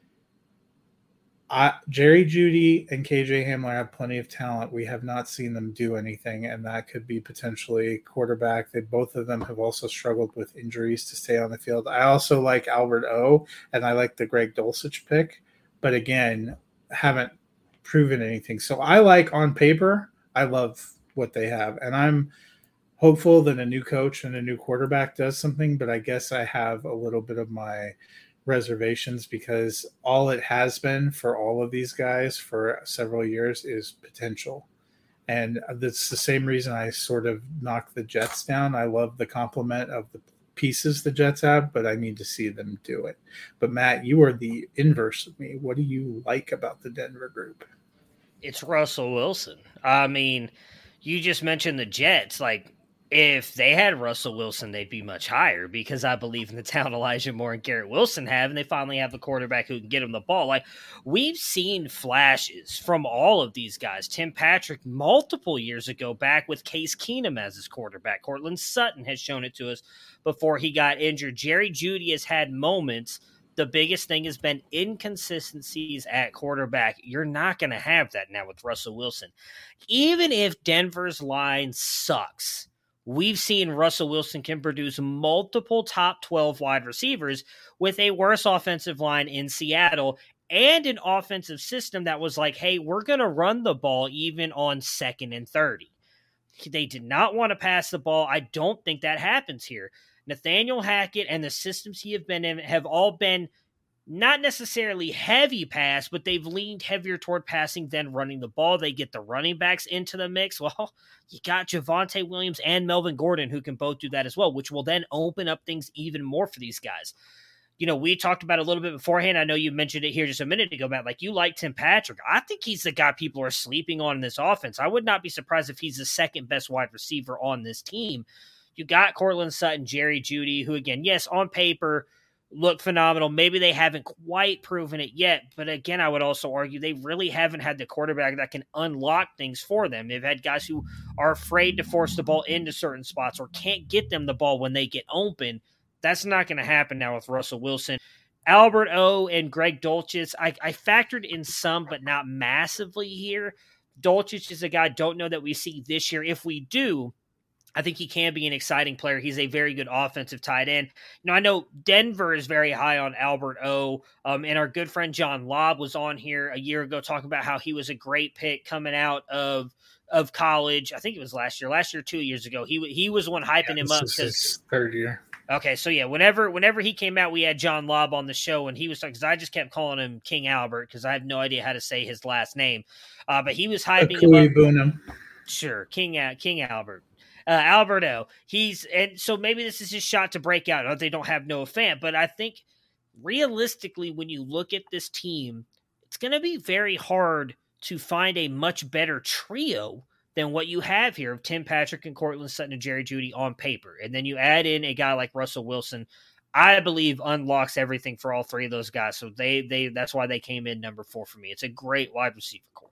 I, Jerry Jeudy and K J Hamler have plenty of talent. We have not seen them do anything, and that could be potentially quarterback. They both of them have also struggled with injuries to stay on the field. I also like Albert O, and I like the Greg Dulcich pick, but again, haven't proven anything. So I like, on paper, I love what they have, and I'm hopeful that a new coach and a new quarterback does something, but I guess I have a little bit of my reservations, because all it has been for all of these guys for several years is potential. And that's the same reason I sort of knocked the Jets down. I love the complement of the pieces the Jets have, but I need to see them do it. But Matt, you are the inverse of me. What do you like about the Denver group? It's Russell Wilson. I mean, you just mentioned the Jets. Like, if they had Russell Wilson, they'd be much higher, because I believe in the talent Elijah Moore and Garrett Wilson have, and they finally have a quarterback who can get them the ball. Like, we've seen flashes from all of these guys. Tim Patrick multiple years ago, back with Case Keenum as his quarterback. Cortland Sutton has shown it to us before he got injured. Jerry Jeudy has had moments. The biggest thing has been inconsistencies at quarterback. You're not going to have that now with Russell Wilson. Even if Denver's line sucks, we've seen Russell Wilson can produce multiple top twelve wide receivers with a worse offensive line in Seattle and an offensive system that was like, hey, we're going to run the ball even on second and thirty. They did not want to pass the ball. I don't think that happens here. Nathaniel Hackett and the systems he have been in have all been not necessarily heavy pass, but they've leaned heavier toward passing than running the ball. They get the running backs into the mix. Well, you got Javonte Williams and Melvin Gordon who can both do that as well, which will then open up things even more for these guys. You know, we talked about it a little bit beforehand. I know you mentioned it here just a minute ago, Matt. Like, you like Tim Patrick. I think he's the guy people are sleeping on in this offense. I would not be surprised if he's the second best wide receiver on this team. You got Cortland Sutton, Jerry Jeudy, who, again, yes, on paper, look phenomenal. Maybe they haven't quite proven it yet, but again, I would also argue they really haven't had the quarterback that can unlock things for them. They've had guys who are afraid to force the ball into certain spots or can't get them the ball when they get open. That's not going to happen now with Russell Wilson. Albert O and Greg Dulcich, I, I factored in some, but not massively here. Dulcich is a guy I don't know that we see this year. If we do, I think he can be an exciting player. He's a very good offensive tight end. You know, I know Denver is very high on Albert O, um, and our good friend John Lobb was on here a year ago talking about how he was a great pick coming out of of college. I think it was last year, last year, two years ago. He he was the one hyping yeah, him up because because third year. Okay, so yeah, whenever whenever he came out, we had John Lobb on the show, and he was talking because I just kept calling him King Albert because I have no idea how to say his last name. Uh, but he was hyping Akui him up. Bunam. Sure, King uh, King Albert. Uh, Alberto, he's and so maybe this is his shot to break out. No, they don't have Noah Fant, but I think realistically, when you look at this team, it's going to be very hard to find a much better trio than what you have here of Tim Patrick and Cortland Sutton and Jerry Jeudy on paper, and then you add in a guy like Russell Wilson. I believe unlocks everything for all three of those guys. So they they that's why they came in number four for me. It's a great wide receiver core.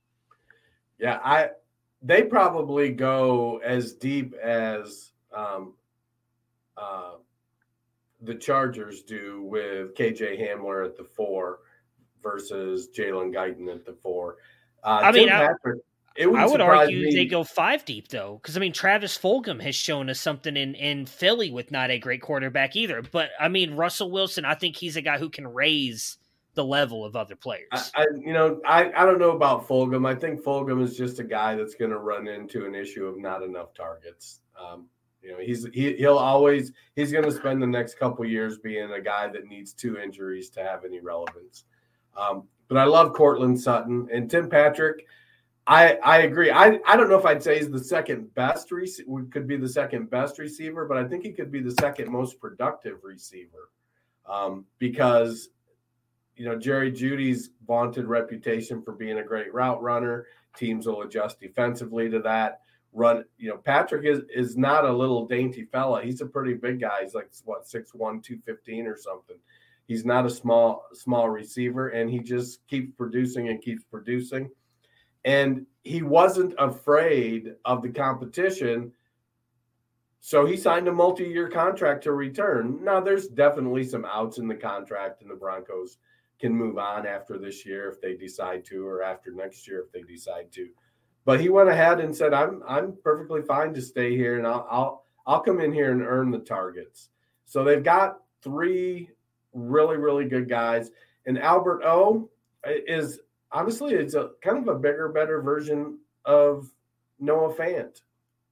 Yeah, I. They probably go as deep as um, uh, the Chargers do with K J Hamler at the four versus Jalen Guyton at the four. Uh, I Tim mean, Patrick, I, it would, I would argue me. they go five deep, though, because, I mean, Travis Fulgham has shown us something in, in Philly with not a great quarterback either. But, I mean, Russell Wilson, I think he's a guy who can raise the level of other players. I, I you know, I, I don't know about Fulgham. I think Fulgham is just a guy that's going to run into an issue of not enough targets. Um, you know, he's he, he'll always he's going to spend the next couple of years being a guy that needs two injuries to have any relevance. Um, but I love Cortland Sutton and Tim Patrick. I I agree. I, I don't know if I'd say he's the second best receiver. Could be the second best receiver, but I think he could be the second most productive receiver um, because. You know, Jerry Jeudy's vaunted reputation for being a great route runner. Teams will adjust defensively to that. Run, you know, Patrick is is not a little dainty fella. He's a pretty big guy. He's like, what, six one, two fifteen or something. He's not a small, small receiver, and he just keeps producing and keeps producing. And he wasn't afraid of the competition, so he signed a multi-year contract to return. Now, there's definitely some outs in the contract, and the Broncos can move on after this year if they decide to, or after next year if they decide to. But he went ahead and said, "I'm I'm perfectly fine to stay here, and I'll I'll I'll come in here and earn the targets." So they've got three really really good guys, and Albert O is honestly it's a kind of a bigger, better version of Noah Fant.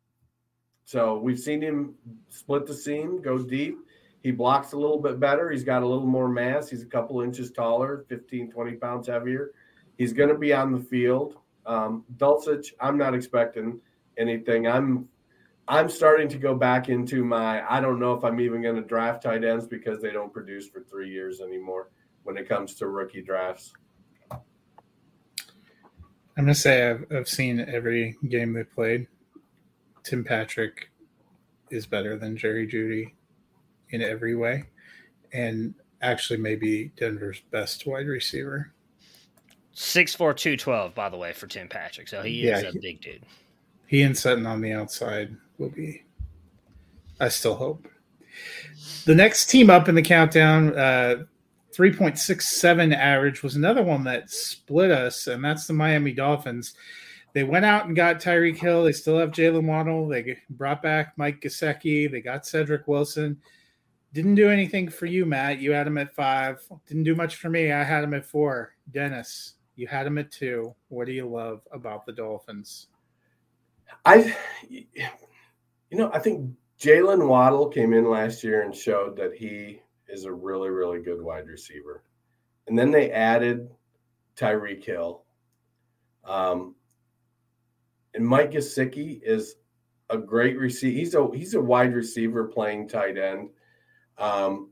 So we've seen him split the seam, go deep. He blocks a little bit better. He's got a little more mass. He's a couple inches taller, fifteen, twenty pounds heavier. He's going to be on the field. Um, Dulcich, I'm not expecting anything. I'm I'm starting to go back into my, I don't know if I'm even going to draft tight ends because they don't produce for three years anymore when it comes to rookie drafts. I'm going to say I've, I've seen every game they played. Tim Patrick is better than Jerry Jeudy in every way, and actually maybe Denver's best wide receiver. six four, two twelve, by the way, for Tim Patrick. So he yeah, is a he, big dude. He and Sutton on the outside will be, I still hope. The next team up in the countdown, uh, three point six seven average, was another one that split us, and that's the Miami Dolphins. They went out and got Tyreek Hill. They still have Jalen Waddle. They brought back Mike Gesicki. They got Cedric Wilson. Didn't do anything for you, Matt. You had him at five. Didn't do much for me. I had him at four. Dennis, you had him at two. What do you love about the Dolphins? I, you know, I think Jalen Waddle came in last year and showed that he is a really, really good wide receiver. And then they added Tyreek Hill. Um, and Mike Gesicki is a great receiver. He's a he's a wide receiver playing tight end. Um,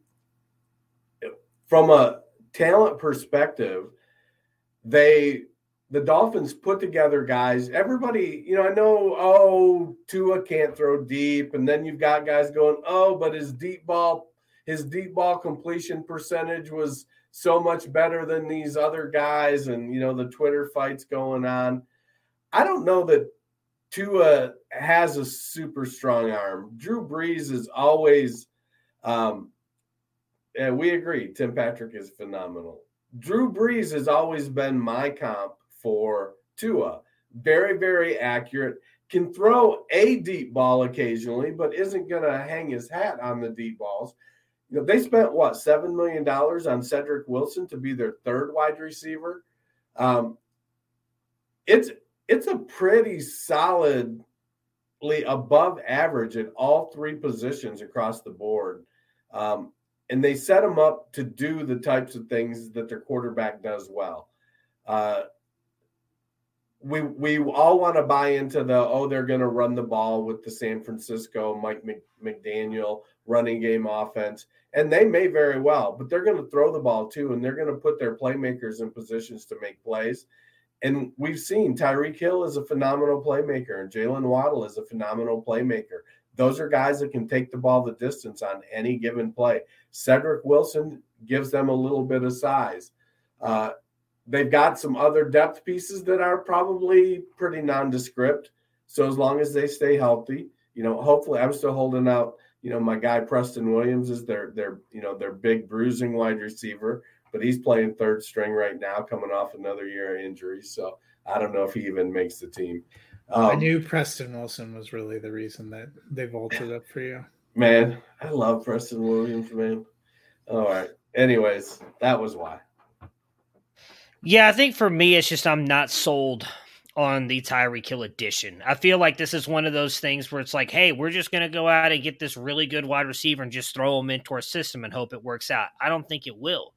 from a talent perspective, they the Dolphins put together guys. Everybody, you know, I know, oh, Tua can't throw deep, and then you've got guys going, oh, but his deep ball, his deep ball completion percentage was so much better than these other guys, and, you know, the Twitter fights going on. I don't know that Tua has a super strong arm. Drew Brees is always, um, and we agree, Tim Patrick is phenomenal. Drew Brees has always been my comp for Tua. Very, very accurate. Can throw a deep ball occasionally, but isn't going to hang his hat on the deep balls. You know, they spent, what, seven million dollars on Cedric Wilson to be their third wide receiver. Um, it's it's a pretty solidly above average at all three positions across the board. Um, and they set them up to do the types of things that their quarterback does well. Uh, we we all want to buy into the, oh, they're going to run the ball with the San Francisco Mike McDaniel running game offense. And they may very well, but they're going to throw the ball too, and they're going to put their playmakers in positions to make plays. And we've seen Tyreek Hill is a phenomenal playmaker, and Jalen Waddle is a phenomenal playmaker. Those are guys that can take the ball the distance on any given play. Cedric Wilson gives them a little bit of size. Uh, they've got some other depth pieces that are probably pretty nondescript. So as long as they stay healthy, you know, hopefully I'm still holding out. You know, my guy Preston Williams is their, their, you know, their big bruising wide receiver, but he's playing third string right now, coming off another year of injury. So I don't know if he even makes the team. Um, I knew Preston Wilson was really the reason that they vaulted up for you. Man, I love Preston Williams, man. All right. Anyways, that was why. Yeah, I think for me, it's just I'm not sold on the Tyreek Hill edition. I feel like this is one of those things where it's like, hey, we're just going to go out and get this really good wide receiver and just throw him into our system and hope it works out. I don't think it will.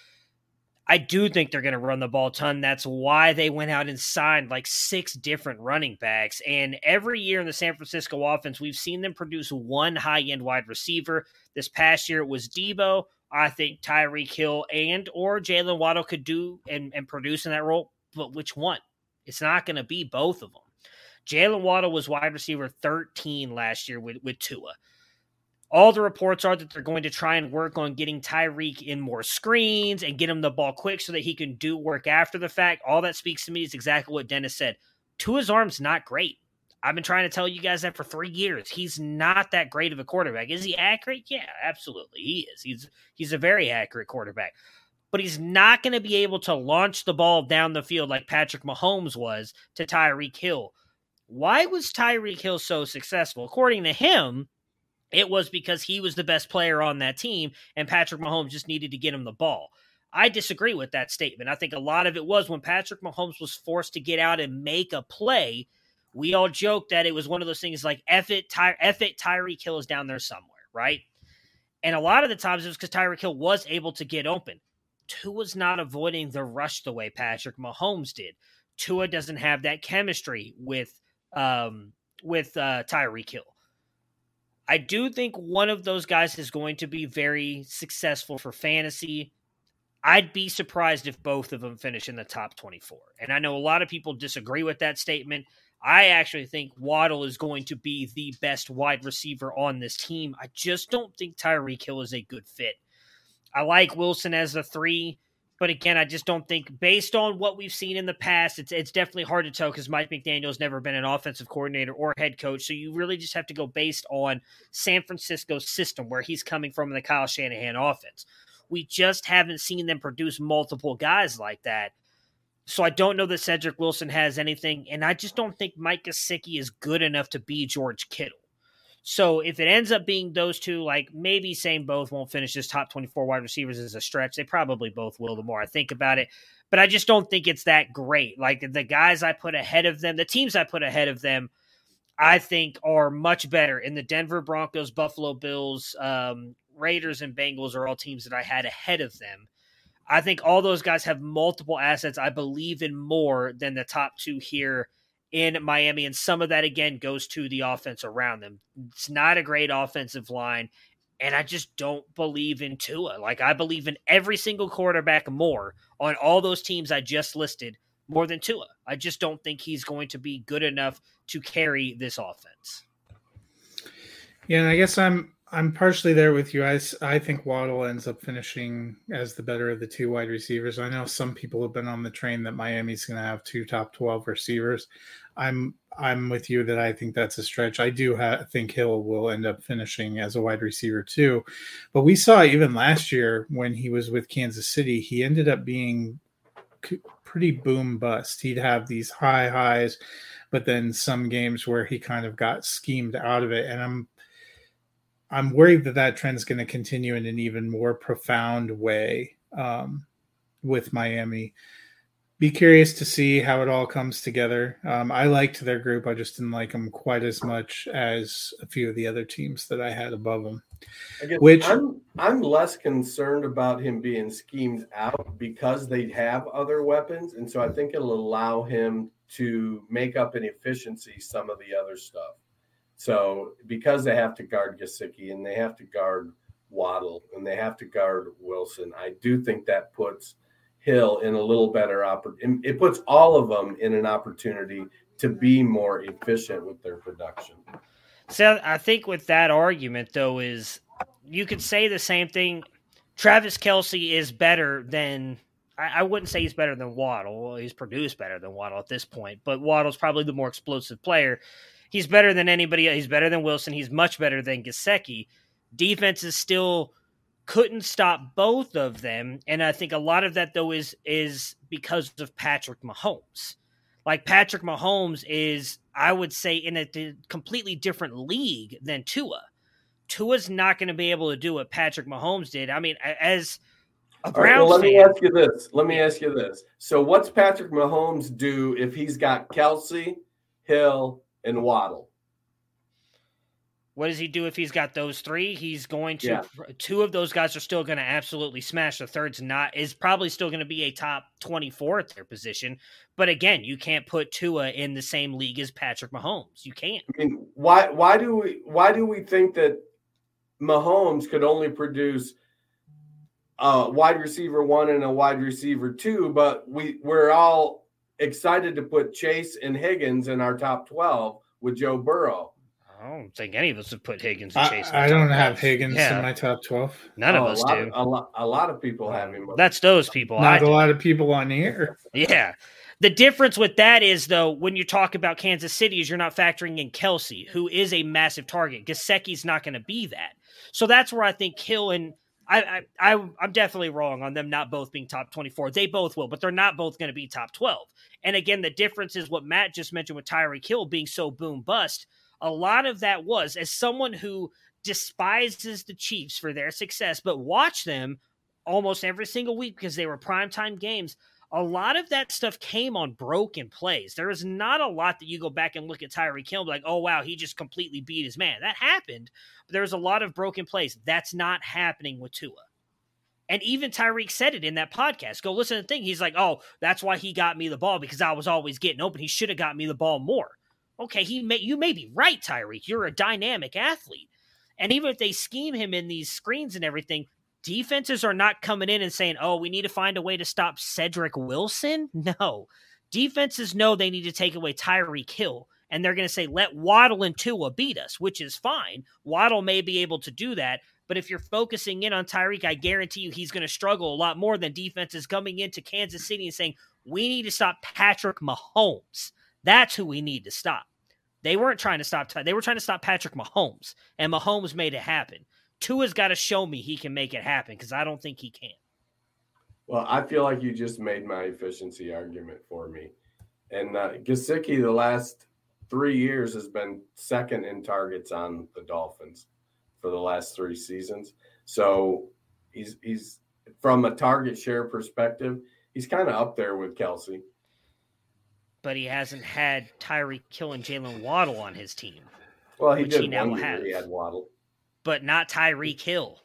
I do think they're going to run the ball a ton. That's why they went out and signed like six different running backs. And every year in the San Francisco offense, we've seen them produce one high-end wide receiver. This past year it was Debo. I think Tyreek Hill and or Jalen Waddle could do and, and produce in that role. But which one? It's not going to be both of them. Jalen Waddle was wide receiver thirteen last year with, with Tua. All the reports are that they're going to try and work on getting Tyreek in more screens and get him the ball quick so that he can do work after the fact. All that speaks to me is exactly what Dennis said. Tua's arm's not great. I've been trying to tell you guys that for three years. He's not that great of a quarterback. Is he accurate? Yeah, absolutely. He is. He's he's a very accurate quarterback. But he's not going to be able to launch the ball down the field like Patrick Mahomes was to Tyreek Hill. Why was Tyreek Hill so successful? According to him, it was because he was the best player on that team, and Patrick Mahomes just needed to get him the ball. I disagree with that statement. I think a lot of it was when Patrick Mahomes was forced to get out and make a play, we all joked that it was one of those things like, F it, Ty- F it Tyreek Hill is down there somewhere, right? And a lot of the times it was because Tyreek Hill was able to get open. Tua's not avoiding the rush the way Patrick Mahomes did. Tua doesn't have that chemistry with um, with uh, Tyreek Hill. I do think one of those guys is going to be very successful for fantasy. I'd be surprised if both of them finish in the top twenty-four. And I know a lot of people disagree with that statement. I actually think Waddle is going to be the best wide receiver on this team. I just don't think Tyreek Hill is a good fit. I like Wilson as a three, but again, I just don't think, based on what we've seen in the past, it's it's definitely hard to tell because Mike McDaniel's never been an offensive coordinator or head coach, so you really just have to go based on San Francisco's system, where he's coming from in the Kyle Shanahan offense. We just haven't seen them produce multiple guys like that, so I don't know that Cedric Wilson has anything, and I just don't think Mike Gesicki is good enough to be George Kittle. So if it ends up being those two, like maybe saying both won't finish as top twenty-four wide receivers is a stretch. They probably both will the more I think about it. But I just don't think it's that great. Like the guys I put ahead of them, the teams I put ahead of them, I think are much better. In the Denver Broncos, Buffalo Bills, um, Raiders, and Bengals are all teams that I had ahead of them. I think all those guys have multiple assets I believe in more than the top two here in Miami, and some of that, again, goes to the offense around them. It's not a great offensive line, and I just don't believe in Tua. Like, I believe in every single quarterback more on all those teams I just listed more than Tua. I just don't think he's going to be good enough to carry this offense. Yeah, and I guess I'm I'm partially there with you. I, I think Waddle ends up finishing as the better of the two wide receivers. I know some people have been on the train that Miami's going to have two top twelve receivers. I'm I'm with you that I think that's a stretch. I do ha- think Hill will end up finishing as a wide receiver too. But we saw even last year when he was with Kansas City, he ended up being c- pretty boom bust. He'd have these high highs, but then some games where he kind of got schemed out of it. And I'm I'm worried that that trend is going to continue in an even more profound way um, with Miami. Be curious to see how it all comes together. Um, I liked their group. I just didn't like them quite as much as a few of the other teams that I had above them. I guess Which I'm I'm less concerned about him being schemed out because they have other weapons, and so I think it'll allow him to make up in efficiency some of the other stuff. So because they have to guard Gesicki and they have to guard Waddle and they have to guard Wilson, I do think that puts Hill in a little better opportunity. It puts all of them in an opportunity to be more efficient with their production. So I think with that argument, though, is you could say the same thing. Travis Kelce is better than I, I wouldn't say he's better than Waddle. He's produced better than Waddle at this point, but Waddle's probably the more explosive player. He's better than anybody. He's better than Wilson. He's much better than Gesicki. Defenses still couldn't stop both of them, and I think a lot of that, though, is is because of Patrick Mahomes. Like, Patrick Mahomes is, I would say, in a completely different league than Tua. Tua's not going to be able to do what Patrick Mahomes did. I mean, as a Browns All right, well, let fan, me ask you this. Let me ask you this. So what's Patrick Mahomes do if he's got Kelce, Hill, and Waddle? What does he do if he's got those three? He's going to Yeah. – two of those guys are still going to absolutely smash. The third's not – is probably still going to be a top twenty-four at their position. But, again, you can't put Tua in the same league as Patrick Mahomes. You can't. I mean, why why do we why do we think that Mahomes could only produce a wide receiver one and a wide receiver two, but we we're all excited to put Chase and Higgins in our top twelve with Joe Burrow? I don't think any of us would put Higgins and Chase. in the I, I top don't twelve. have Higgins Yeah. in my top twelve. None Oh, of us a lot do. Of, a, lot, a lot of people have him. That's those people. I Not a do. lot of people on here. Yeah. The difference with that is, though, when you talk about Kansas City, is you're not factoring in Kelce, who is a massive target. Gesicki's not going to be that. So that's where I think Hill and I, I, I, I'm definitely wrong on them not both being top twenty-four. They both will, but they're not both going to be top twelve. And again, the difference is what Matt just mentioned with Tyreek Hill being so boom bust. A lot of that was, as someone who despises the Chiefs for their success, but watch them almost every single week because they were primetime games, a lot of that stuff came on broken plays. There is not a lot that you go back and look at Tyreek Hill and be like, oh, wow, he just completely beat his man. That happened, but there's a lot of broken plays. That's not happening with Tua. And even Tyreek said it in that podcast. Go listen to the thing. He's like, oh, that's why he got me the ball, because I was always getting open. He should have got me the ball more. Okay, he may, you may be right, Tyreek. You're a dynamic athlete. And even if they scheme him in these screens and everything, defenses are not coming in and saying, oh, we need to find a way to stop Cedric Wilson. No. Defenses know they need to take away Tyreek Hill, and they're going to say, let Waddle and Tua beat us, which is fine. Waddle may be able to do that, but if you're focusing in on Tyreek, I guarantee you he's going to struggle a lot more than defenses coming into Kansas City and saying, we need to stop Patrick Mahomes. That's who we need to stop. They weren't trying to stop. They were trying to stop Patrick Mahomes, and Mahomes made it happen. Tua's got to show me he can make it happen, because I don't think he can. Well, I feel like you just made my efficiency argument for me. And uh, Gesicki, the last three years, has been second in targets on the Dolphins for the last three seasons. So he's he's from a target share perspective, he's kind of up there with Kelce. But he hasn't had Tyreek Hill and Jalen Waddle on his team. Well, he Which did he now one year. has. He had Waddle. But not Tyreek Hill.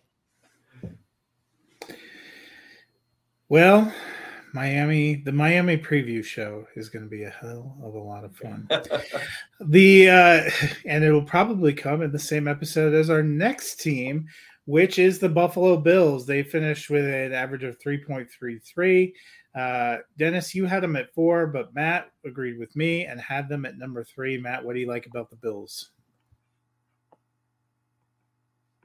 Well, Miami, the Miami preview show is going to be a hell of a lot of fun. the uh, and it will probably come in the same episode as our next team, which is the Buffalo Bills. They finished with an average of three point three three. Uh, Dennis, you had them at four, but Matt agreed with me and had them at number three. Matt, what do you like about the Bills?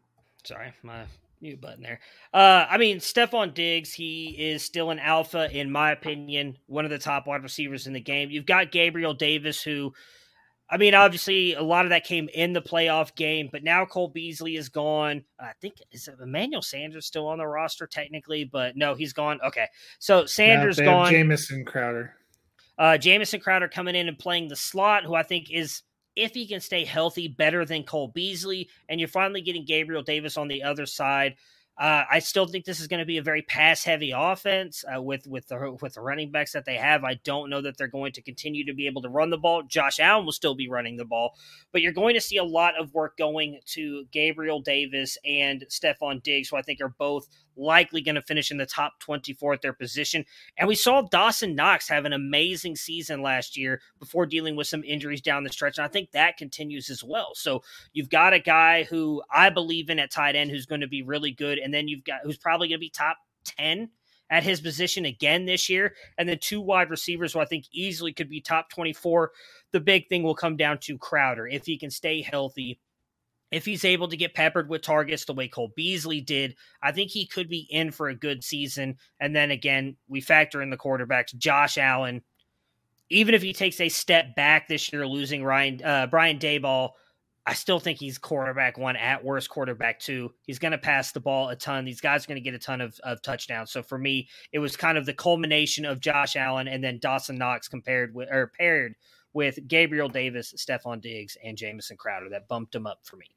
Sorry, my mute button there. Uh, I mean, Stephon Diggs, he is still an alpha, in my opinion, one of the top wide receivers in the game. You've got Gabriel Davis, who, I mean, obviously, a lot of that came in the playoff game, but now Cole Beasley is gone. I think, is Emmanuel Sanders still on the roster technically? But no, he's gone. Okay, so Sanders no, gone. Jamison Crowder. Uh, Jamison Crowder coming in and playing the slot, who I think is, if he can stay healthy, better than Cole Beasley. And you're finally getting Gabriel Davis on the other side. Uh, I still think this is going to be a very pass-heavy offense uh, with with the with the running backs that they have. I don't know that they're going to continue to be able to run the ball. Josh Allen will still be running the ball, but you're going to see a lot of work going to Gabriel Davis and Stephon Diggs, who I think are both likely going to finish in the top twenty-four at their position. And we saw Dawson Knox have an amazing season last year before dealing with some injuries down the stretch, and I think that continues as well. So you've got a guy who I believe in at tight end who's going to be really good, and then you've got who's probably going to be top ten at his position again this year, and then two wide receivers who I think easily could be top twenty-four. The big thing will come down to Crowder. If he can stay healthy, if he's able to get peppered with targets the way Cole Beasley did, I think he could be in for a good season. And then again, we factor in the quarterbacks. Josh Allen, even if he takes a step back this year, losing Ryan uh, Brian Daboll, I still think he's quarterback one, at worst quarterback two. He's going to pass the ball a ton. These guys are going to get a ton of, of touchdowns. So for me, it was kind of the culmination of Josh Allen and then Dawson Knox compared with or paired with Gabriel Davis, Stephon Diggs, and Jamison Crowder that bumped him up for me.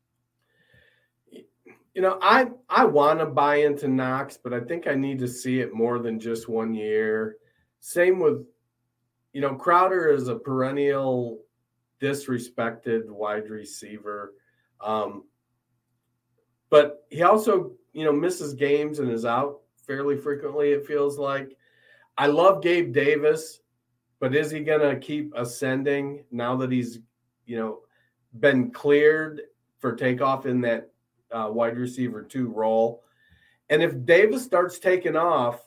You know, I I want to buy into Knox, but I think I need to see it more than just one year. Same with, you know, Crowder is a perennial disrespected wide receiver. Um, but he also, you know, misses games and is out fairly frequently, it feels like. I love Gabe Davis, but is he going to keep ascending now that he's, you know, been cleared for takeoff in that uh, wide receiver two role? And if Davis starts taking off,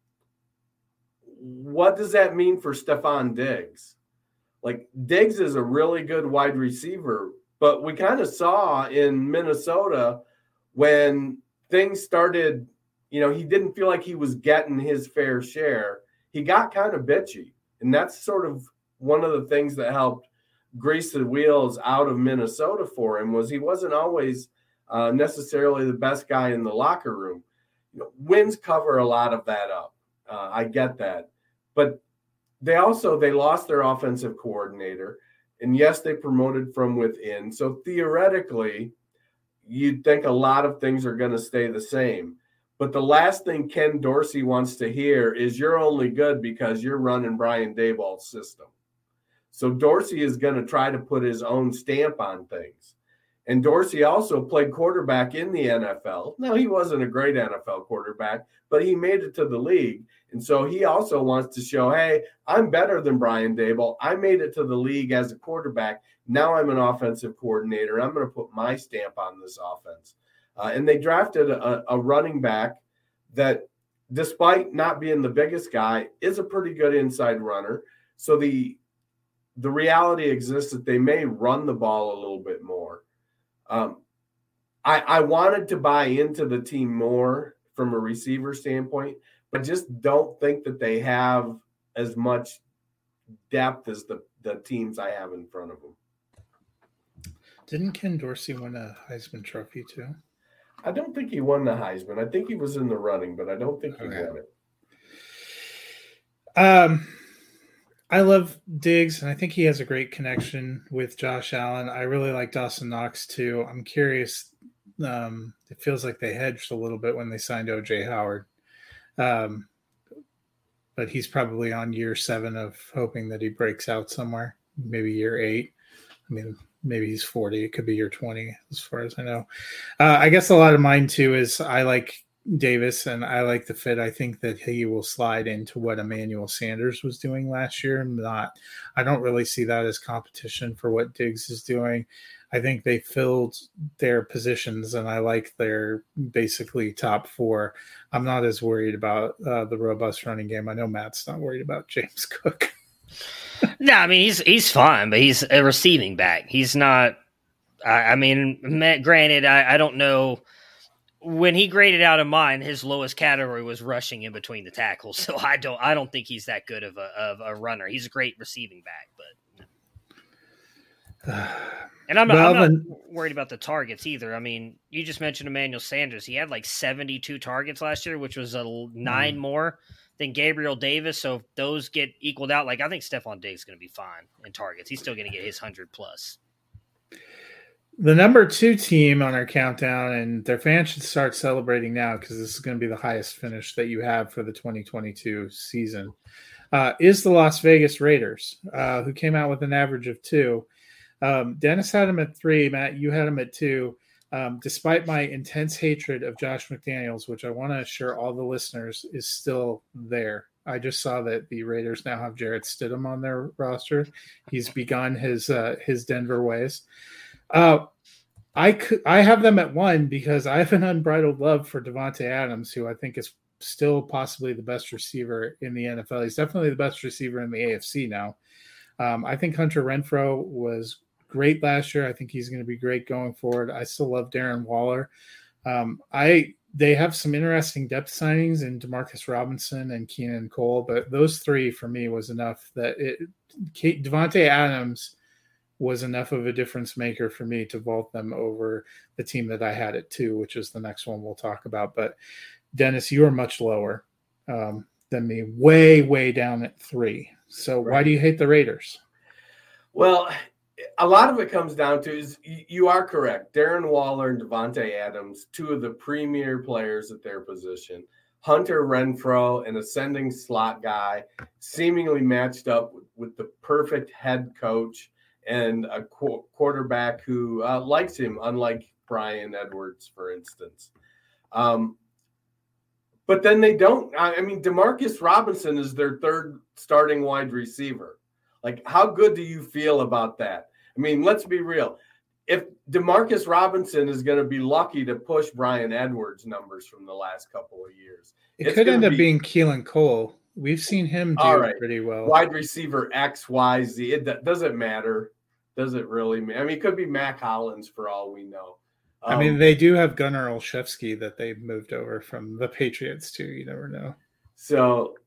what does that mean for Stephon Diggs? Like, Diggs is a really good wide receiver, but we kind of saw in Minnesota when things started, you know, he didn't feel like he was getting his fair share. He got kind of bitchy. And that's sort of one of the things that helped grease the wheels out of Minnesota for him, was he wasn't always uh, necessarily the best guy in the locker room. You know, wins cover a lot of that up. Uh, I get that. But they also, they lost their offensive coordinator. And yes, they promoted from within. So theoretically, you'd think a lot of things are going to stay the same. But the last thing Ken Dorsey wants to hear is you're only good because you're running Brian Daboll's system. So Dorsey is going to try to put his own stamp on things. And Dorsey also played quarterback in the N F L. Now, he wasn't a great N F L quarterback, but he made it to the league. And so he also wants to show, hey, I'm better than Brian Daboll. I made it to the league as a quarterback. Now I'm an offensive coordinator. I'm going to put my stamp on this offense. Uh, and they drafted a, a running back that, despite not being the biggest guy, is a pretty good inside runner. So the the reality exists that they may run the ball a little bit more. Um, I, I wanted to buy into the team more from a receiver standpoint, but just don't think that they have as much depth as the, the teams I have in front of them. Didn't Ken Dorsey win a Heisman Trophy too? I don't think he won the Heisman. I think he was in the running, but I don't think he okay. won it. Um, I love Diggs, and I think he has a great connection with Josh Allen. I really like Dawson Knox too. I'm curious. Um, it feels like they hedged a little bit when they signed O J Howard. Um, but he's probably on year seven of hoping that he breaks out somewhere, maybe year eight. I mean, maybe he's forty. It could be year twenty, as far as I know. Uh, I guess a lot of mine, too, is I like Davis, and I like the fit. I think that he will slide into what Emmanuel Sanders was doing last year. I'm not, I don't really see that as competition for what Diggs is doing. I think they filled their positions, and I like their basically top four. I'm not as worried about uh, the robust running game. I know Matt's not worried about James Cook. No, I mean, he's he's fine, but he's a receiving back. He's not – I mean, granted, I, I don't know – when he graded out of mine, his lowest category was rushing in between the tackles. So I don't, I don't think he's that good of a of a runner. He's a great receiving back, but and I'm not, well, I'm not then, worried about the targets either. I mean, you just mentioned Emmanuel Sanders. He had like seventy-two targets last year, which was a nine mm. more than Gabriel Davis. So if those get equaled out, like I think Stephon Diggs is going to be fine in targets. He's still going to get his hundred plus. The number two team on our countdown, and their fans should start celebrating now because this is going to be the highest finish that you have for the twenty twenty-two season, uh, is the Las Vegas Raiders, uh, who came out with an average of two. Um, Dennis had him at three. Matt, you had him at two. Um, despite my intense hatred of Josh McDaniels, which I want to assure all the listeners is still there. I just saw that the Raiders now have Jarrett Stidham on their roster. He's begun his uh, his Denver ways. Uh, I could, I have them at one because I have an unbridled love for Davante Adams, who I think is still possibly the best receiver in the N F L. He's definitely the best receiver in the A F C now. Um, I think Hunter Renfrow was great last year. I think he's going to be great going forward. I still love Darren Waller. Um, I they have some interesting depth signings in Demarcus Robinson and Keenan Cole, but those three for me was enough that it Davante Adams was enough of a difference maker for me to vault them over the team that I had at two, which is the next one we'll talk about. But Dennis, you are much lower um, than me, way, way down at three. So right. Why do you hate the Raiders? Well, a lot of it comes down to is you are correct. Darren Waller and Davante Adams, two of the premier players at their position. Hunter Renfrow, an ascending slot guy, seemingly matched up with, with the perfect head coach and a qu- quarterback who uh, likes him, unlike Brian Edwards, for instance. Um, but then they don't. I mean, Demarcus Robinson is their third starting wide receiver. Like, how good do you feel about that? I mean, let's be real. If Demarcus Robinson is going to be lucky to push Brian Edwards' numbers from the last couple of years, it could end up be, being Keelan Cole. We've seen him do right. pretty well. Wide receiver X, Y, Z. It doesn't matter. Does it really matter? I mean, it could be Mac Hollins for all we know. Um, I mean, they do have Gunnar Olszewski that they've moved over from the Patriots too. You never know. So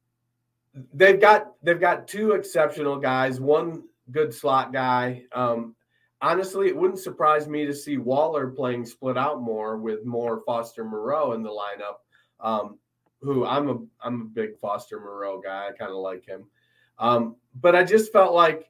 they've got they've got two exceptional guys, one good slot guy. Um, honestly, it wouldn't surprise me to see Waller playing split out more with more Foster Moreau in the lineup. Um, who I'm a I'm a big Foster Moreau guy. I kind of like him, um, but I just felt like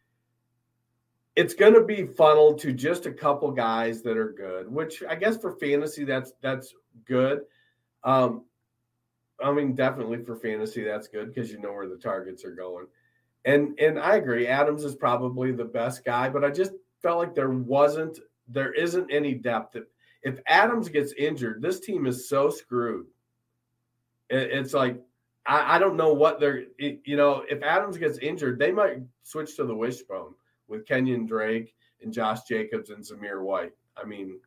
it's going to be funneled to just a couple guys that are good, which I guess for fantasy, that's that's good. Um, I mean, definitely for fantasy, that's good because you know where the targets are going. And and I agree, Adams is probably the best guy, but I just felt like there wasn't, there isn't any depth. If, if Adams gets injured, this team is so screwed. It, it's like, I, I don't know what they're, it, you know, if Adams gets injured, they might switch to the wishbone with Kenyon Drake and Josh Jacobs and Zamir White. I mean,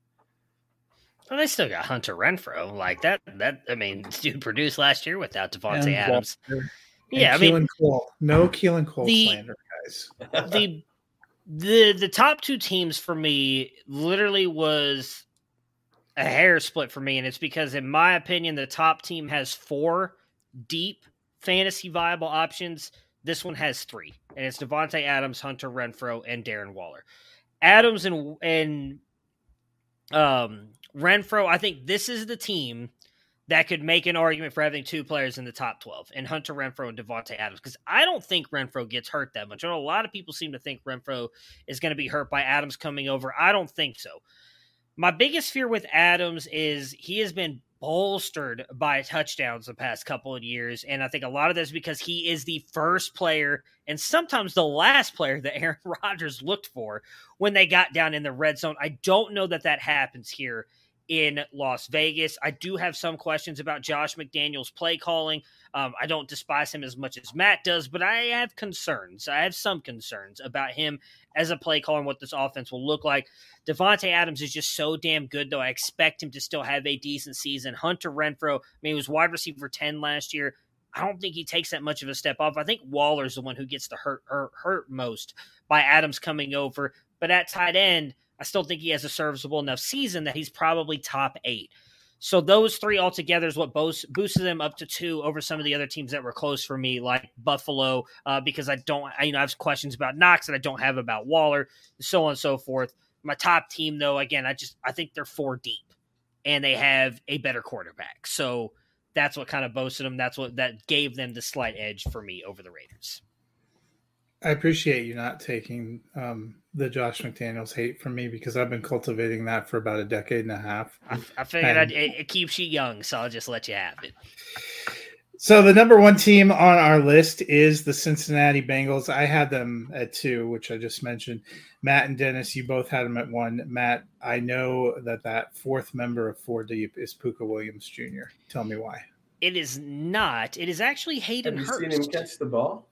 well, they still got Hunter Renfrow like that. That I mean, dude produced last year without Davante Adams. Walter. Yeah, and I Keelan mean, Cole. No Keelan Cole the, slander, guys. the the the top two teams for me literally was a hair split for me, and it's because, in my opinion, the top team has four deep fantasy viable options. This one has three, and it's Davante Adams, Hunter Renfrow, and Darren Waller. Adams and and um, Renfrow, I think this is the team that could make an argument for having two players in the top twelve, and Hunter Renfrow and Davante Adams, because I don't think Renfrow gets hurt that much. I know a lot of people seem to think Renfrow is going to be hurt by Adams coming over. I don't think so. My biggest fear with Adams is he has been bolstered by touchdowns the past couple of years, and I think a lot of this is because he is the first player and sometimes the last player that Aaron Rodgers looked for when they got down in the red zone. I don't know that that happens here in Las Vegas. I do have some questions about Josh McDaniels' play calling. Um, I don't despise him as much as Matt does, but I have concerns. I have some concerns about him as a play caller and what this offense will look like. Davante Adams is just so damn good, though. I expect him to still have a decent season. Hunter Renfrow, I mean, he was wide receiver ten last year. I don't think he takes that much of a step off. I think Waller's the one who gets the hurt, hurt, hurt most by Adams coming over. But at tight end, I still think he has a serviceable enough season that he's probably top eight. So those three altogether is what boosted them up to two over some of the other teams that were close for me, like Buffalo, uh, because I don't, I, you know, I have questions about Knox that I don't have about Waller, so on and so forth. My top team, though, again, I just I think they're four deep, and they have a better quarterback. So that's what kind of boasted them. That's what that gave them the slight edge for me over the Raiders. I appreciate you not taking um, the Josh McDaniels hate from me, because I've been cultivating that for about a decade and a half. I, I figured and, I'd, it, it keeps you young, so I'll just let you have it. So the number one team on our list is the Cincinnati Bengals. I had them at two, which I just mentioned. Matt and Dennis, you both had them at one. Matt, I know that that fourth member of Four Deep is Puka Williams Junior Tell me why. It is not. It is actually Hayden Have you Hurst. seen him catch the ball?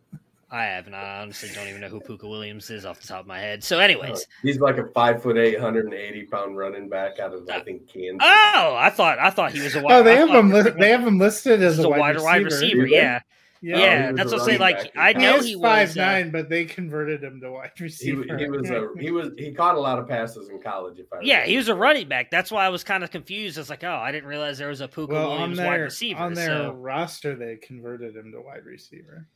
I haven't. I honestly don't even know who Puka Williams is off the top of my head. So anyways. He's like a five foot eight, one hundred eighty pound running back out of, I think, Kansas. Oh, I thought I thought he was a wide Oh, they have him, li- they have him listed as a, a wide, wide receiver. Wide receiver. Yeah. Yeah, yeah he that's was what I'm saying. a running Like, back. I know he, he was was five uh, nine, but they converted him to wide He, receiver. he was a he was he caught a lot of passes in college. If I Yeah, remember. he was a running back. That's why I was kind of confused. It's like, oh, I didn't realize there was a Puka well, Williams on their, wide receiver. on their so. roster, they converted him to wide receiver.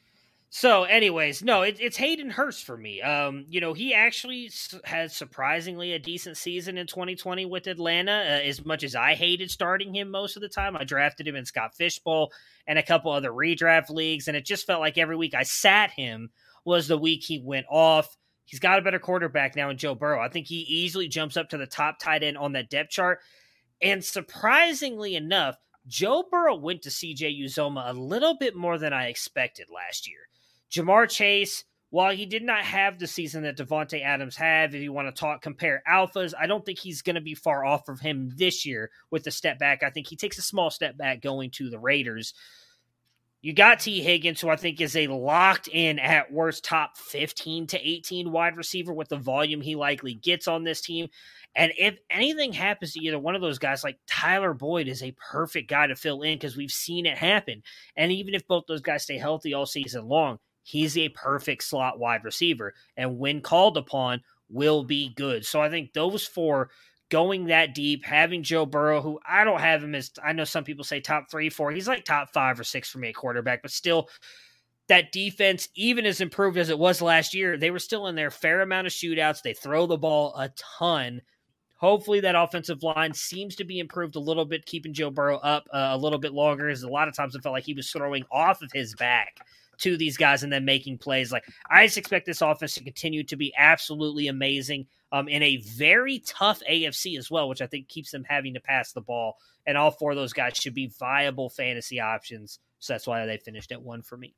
So, anyways, no, it, it's Hayden Hurst for me. Um, you know, he actually s- had surprisingly a decent season in twenty twenty with Atlanta. Uh, as much as I hated starting him most of the time, I drafted him in Scott Fishbowl and a couple other redraft leagues, and it just felt like every week I sat him was the week he went off. He's got a better quarterback now in Joe Burrow. I think he easily jumps up to the top tight end on that depth chart. And surprisingly enough, Joe Burrow went to C J Uzomah a little bit more than I expected last year. Jamar Chase, while he did not have the season that Devontae Adams had, if you want to talk compare alphas, I don't think he's going to be far off of him this year with the step back. I think he takes a small step back going to the Raiders. You got T. Higgins, who I think is a locked in at worst top fifteen to eighteen wide receiver with the volume he likely gets on this team. And if anything happens to either one of those guys, like Tyler Boyd is a perfect guy to fill in because we've seen it happen. And even if both those guys stay healthy all season long, he's a perfect slot wide receiver, and when called upon, will be good. So I think those four going that deep, having Joe Burrow, who I don't have him as, I know some people say top three, four. He's like top five or six for me at quarterback, but still that defense, even as improved as it was last year, they were still in their fair amount of shootouts. They throw the ball a ton. Hopefully that offensive line seems to be improved a little bit, keeping Joe Burrow up uh, a little bit longer, as a lot of times it felt like he was throwing off of his back to these guys and then making plays. Like, I just expect this offense to continue to be absolutely amazing um, in a very tough A F C as well, which I think keeps them having to pass the ball. And all four of those guys should be viable fantasy options. So that's why they finished at one for me.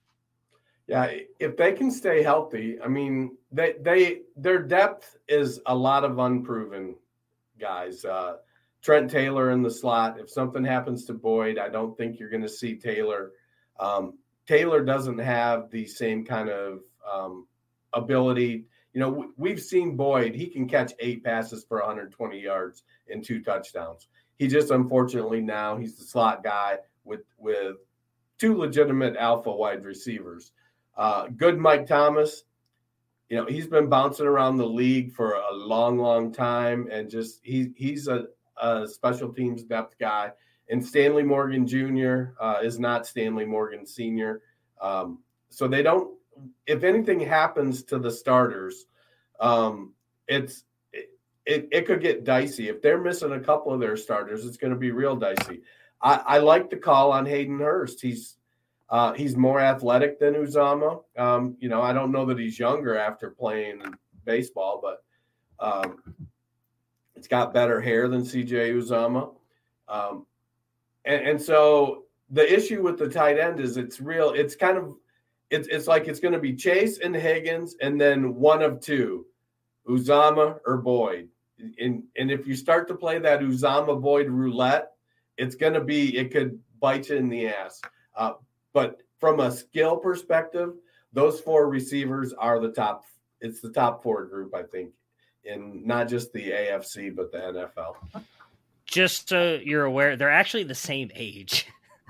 Yeah, if they can stay healthy, I mean, they they their depth is a lot of unproven guys. Uh, Trent Taylor in the slot. If something happens to Boyd, I don't think you're going to see Taylor. Um, Taylor doesn't have the same kind of um, ability. You know, we've seen Boyd. He can catch eight passes for one hundred twenty yards and two touchdowns. He just, unfortunately, now he's the slot guy with with two legitimate alpha wide receivers. Uh, good Mike Thomas. You know, he's been bouncing around the league for a long, long time, and just he he's a, a special teams depth guy. And Stanley Morgan Junior Uh, is not Stanley Morgan Senior Um, so they don't. If anything happens to the starters, um, it's it, it, it could get dicey. If they're missing a couple of their starters, it's going to be real dicey. I, I like the call on Hayden Hurst. He's uh, he's more athletic than Uzomah. Um, you know, I don't know that he's younger after playing baseball, but um, it's got better hair than C J Uzomah. Um, And, and so the issue with the tight end is it's real. It's kind of, it's it's like it's going to be Chase and Higgins and then one of two, Uzomah or Boyd. And, and if you start to play that Uzomah Boyd roulette, it's going to be, it could bite you in the ass. Uh, but from a skill perspective, those four receivers are the top. It's the top four group, I think, in not just the A F C, but the N F L. Just so you're aware, they're actually the same age.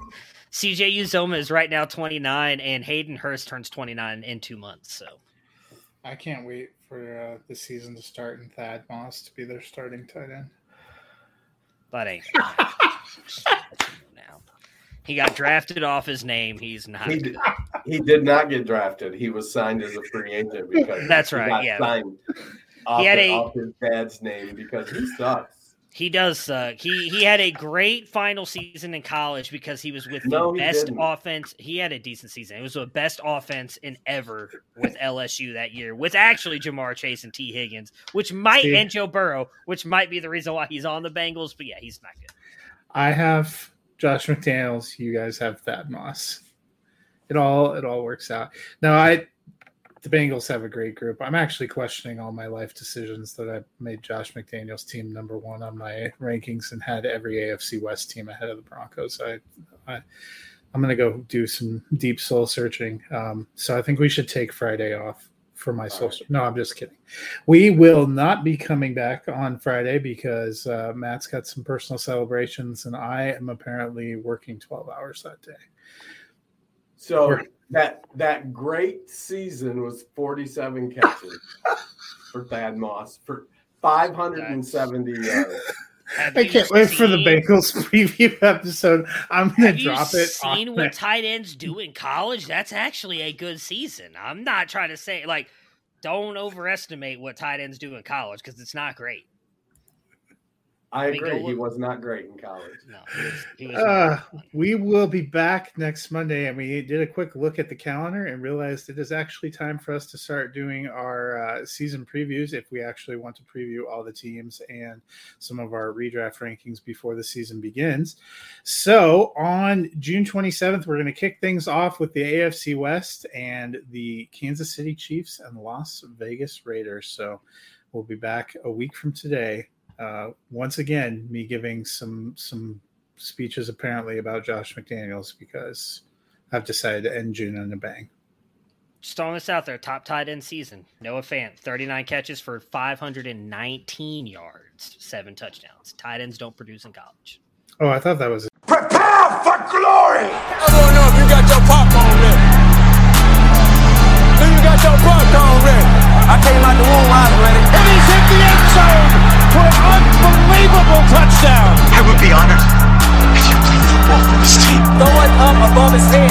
C J Uzomah is right now twenty-nine, and Hayden Hurst turns twenty-nine in two months. So I can't wait for uh, the season to start and Thad Moss to be their starting tight end. That ain't now. He got drafted off his name. He's not. He did, he did not get drafted. He was signed as a free agent because that's he right. got Yeah, signed off, he had the, a, off his dad's name because he sucks. He does suck. He he had a great final season in college because he was with the No, he best didn't. offense. He had a decent season. It was the best offense in ever with L S U that year, with actually Jamar Chase and T. Higgins, which might See? and Joe Burrow, which might be the reason why he's on the Bengals. But yeah, he's not good. I have Josh McDaniels. You guys have Thad Moss. It all it all works out. Now I. The Bengals have a great group. I'm actually questioning all my life decisions that I made Josh McDaniels team number one on my rankings and had every A F C West team ahead of the Broncos. I, I I'm going to go do some deep soul searching. Um, so I think we should take Friday off for my soul. Right. No, I'm just kidding. We will not be coming back on Friday because uh, Matt's got some personal celebrations and I am apparently working twelve hours that day. So We're, that that great season was forty-seven catches for Thad Moss for five hundred seventy yards. I can't wait seen, for the Bengals preview episode. I'm going to drop it. Seen what tight ends do in college? That's actually a good season. I'm not trying to say like don't overestimate what tight ends do in college because it's not great. I agree. I mean, he was not great in college. No, he was, he was uh, we will be back next Monday, and we did a quick look at the calendar and realized it is actually time for us to start doing our uh, season previews if we actually want to preview all the teams and some of our redraft rankings before the season begins. So on June twenty-seventh, we're going to kick things off with the A F C West and the Kansas City Chiefs and Las Vegas Raiders. So we'll be back a week from today. Uh, once again, me giving some some speeches apparently about Josh McDaniels because I've decided to end June on a bang. Just throwing this out there, top tight end season. Noah Fant, thirty-nine catches for five hundred nineteen yards, seven touchdowns. Tight ends don't produce in college. Oh, I thought that was it. Prepare for glory! I want to know if you got your popcorn ready. Do you got your popcorn ready? I came out the womb, I was ready. And he's hit the end zone! For an unbelievable touchdown. I would be honored if you played football for this team. Throw it up above his head.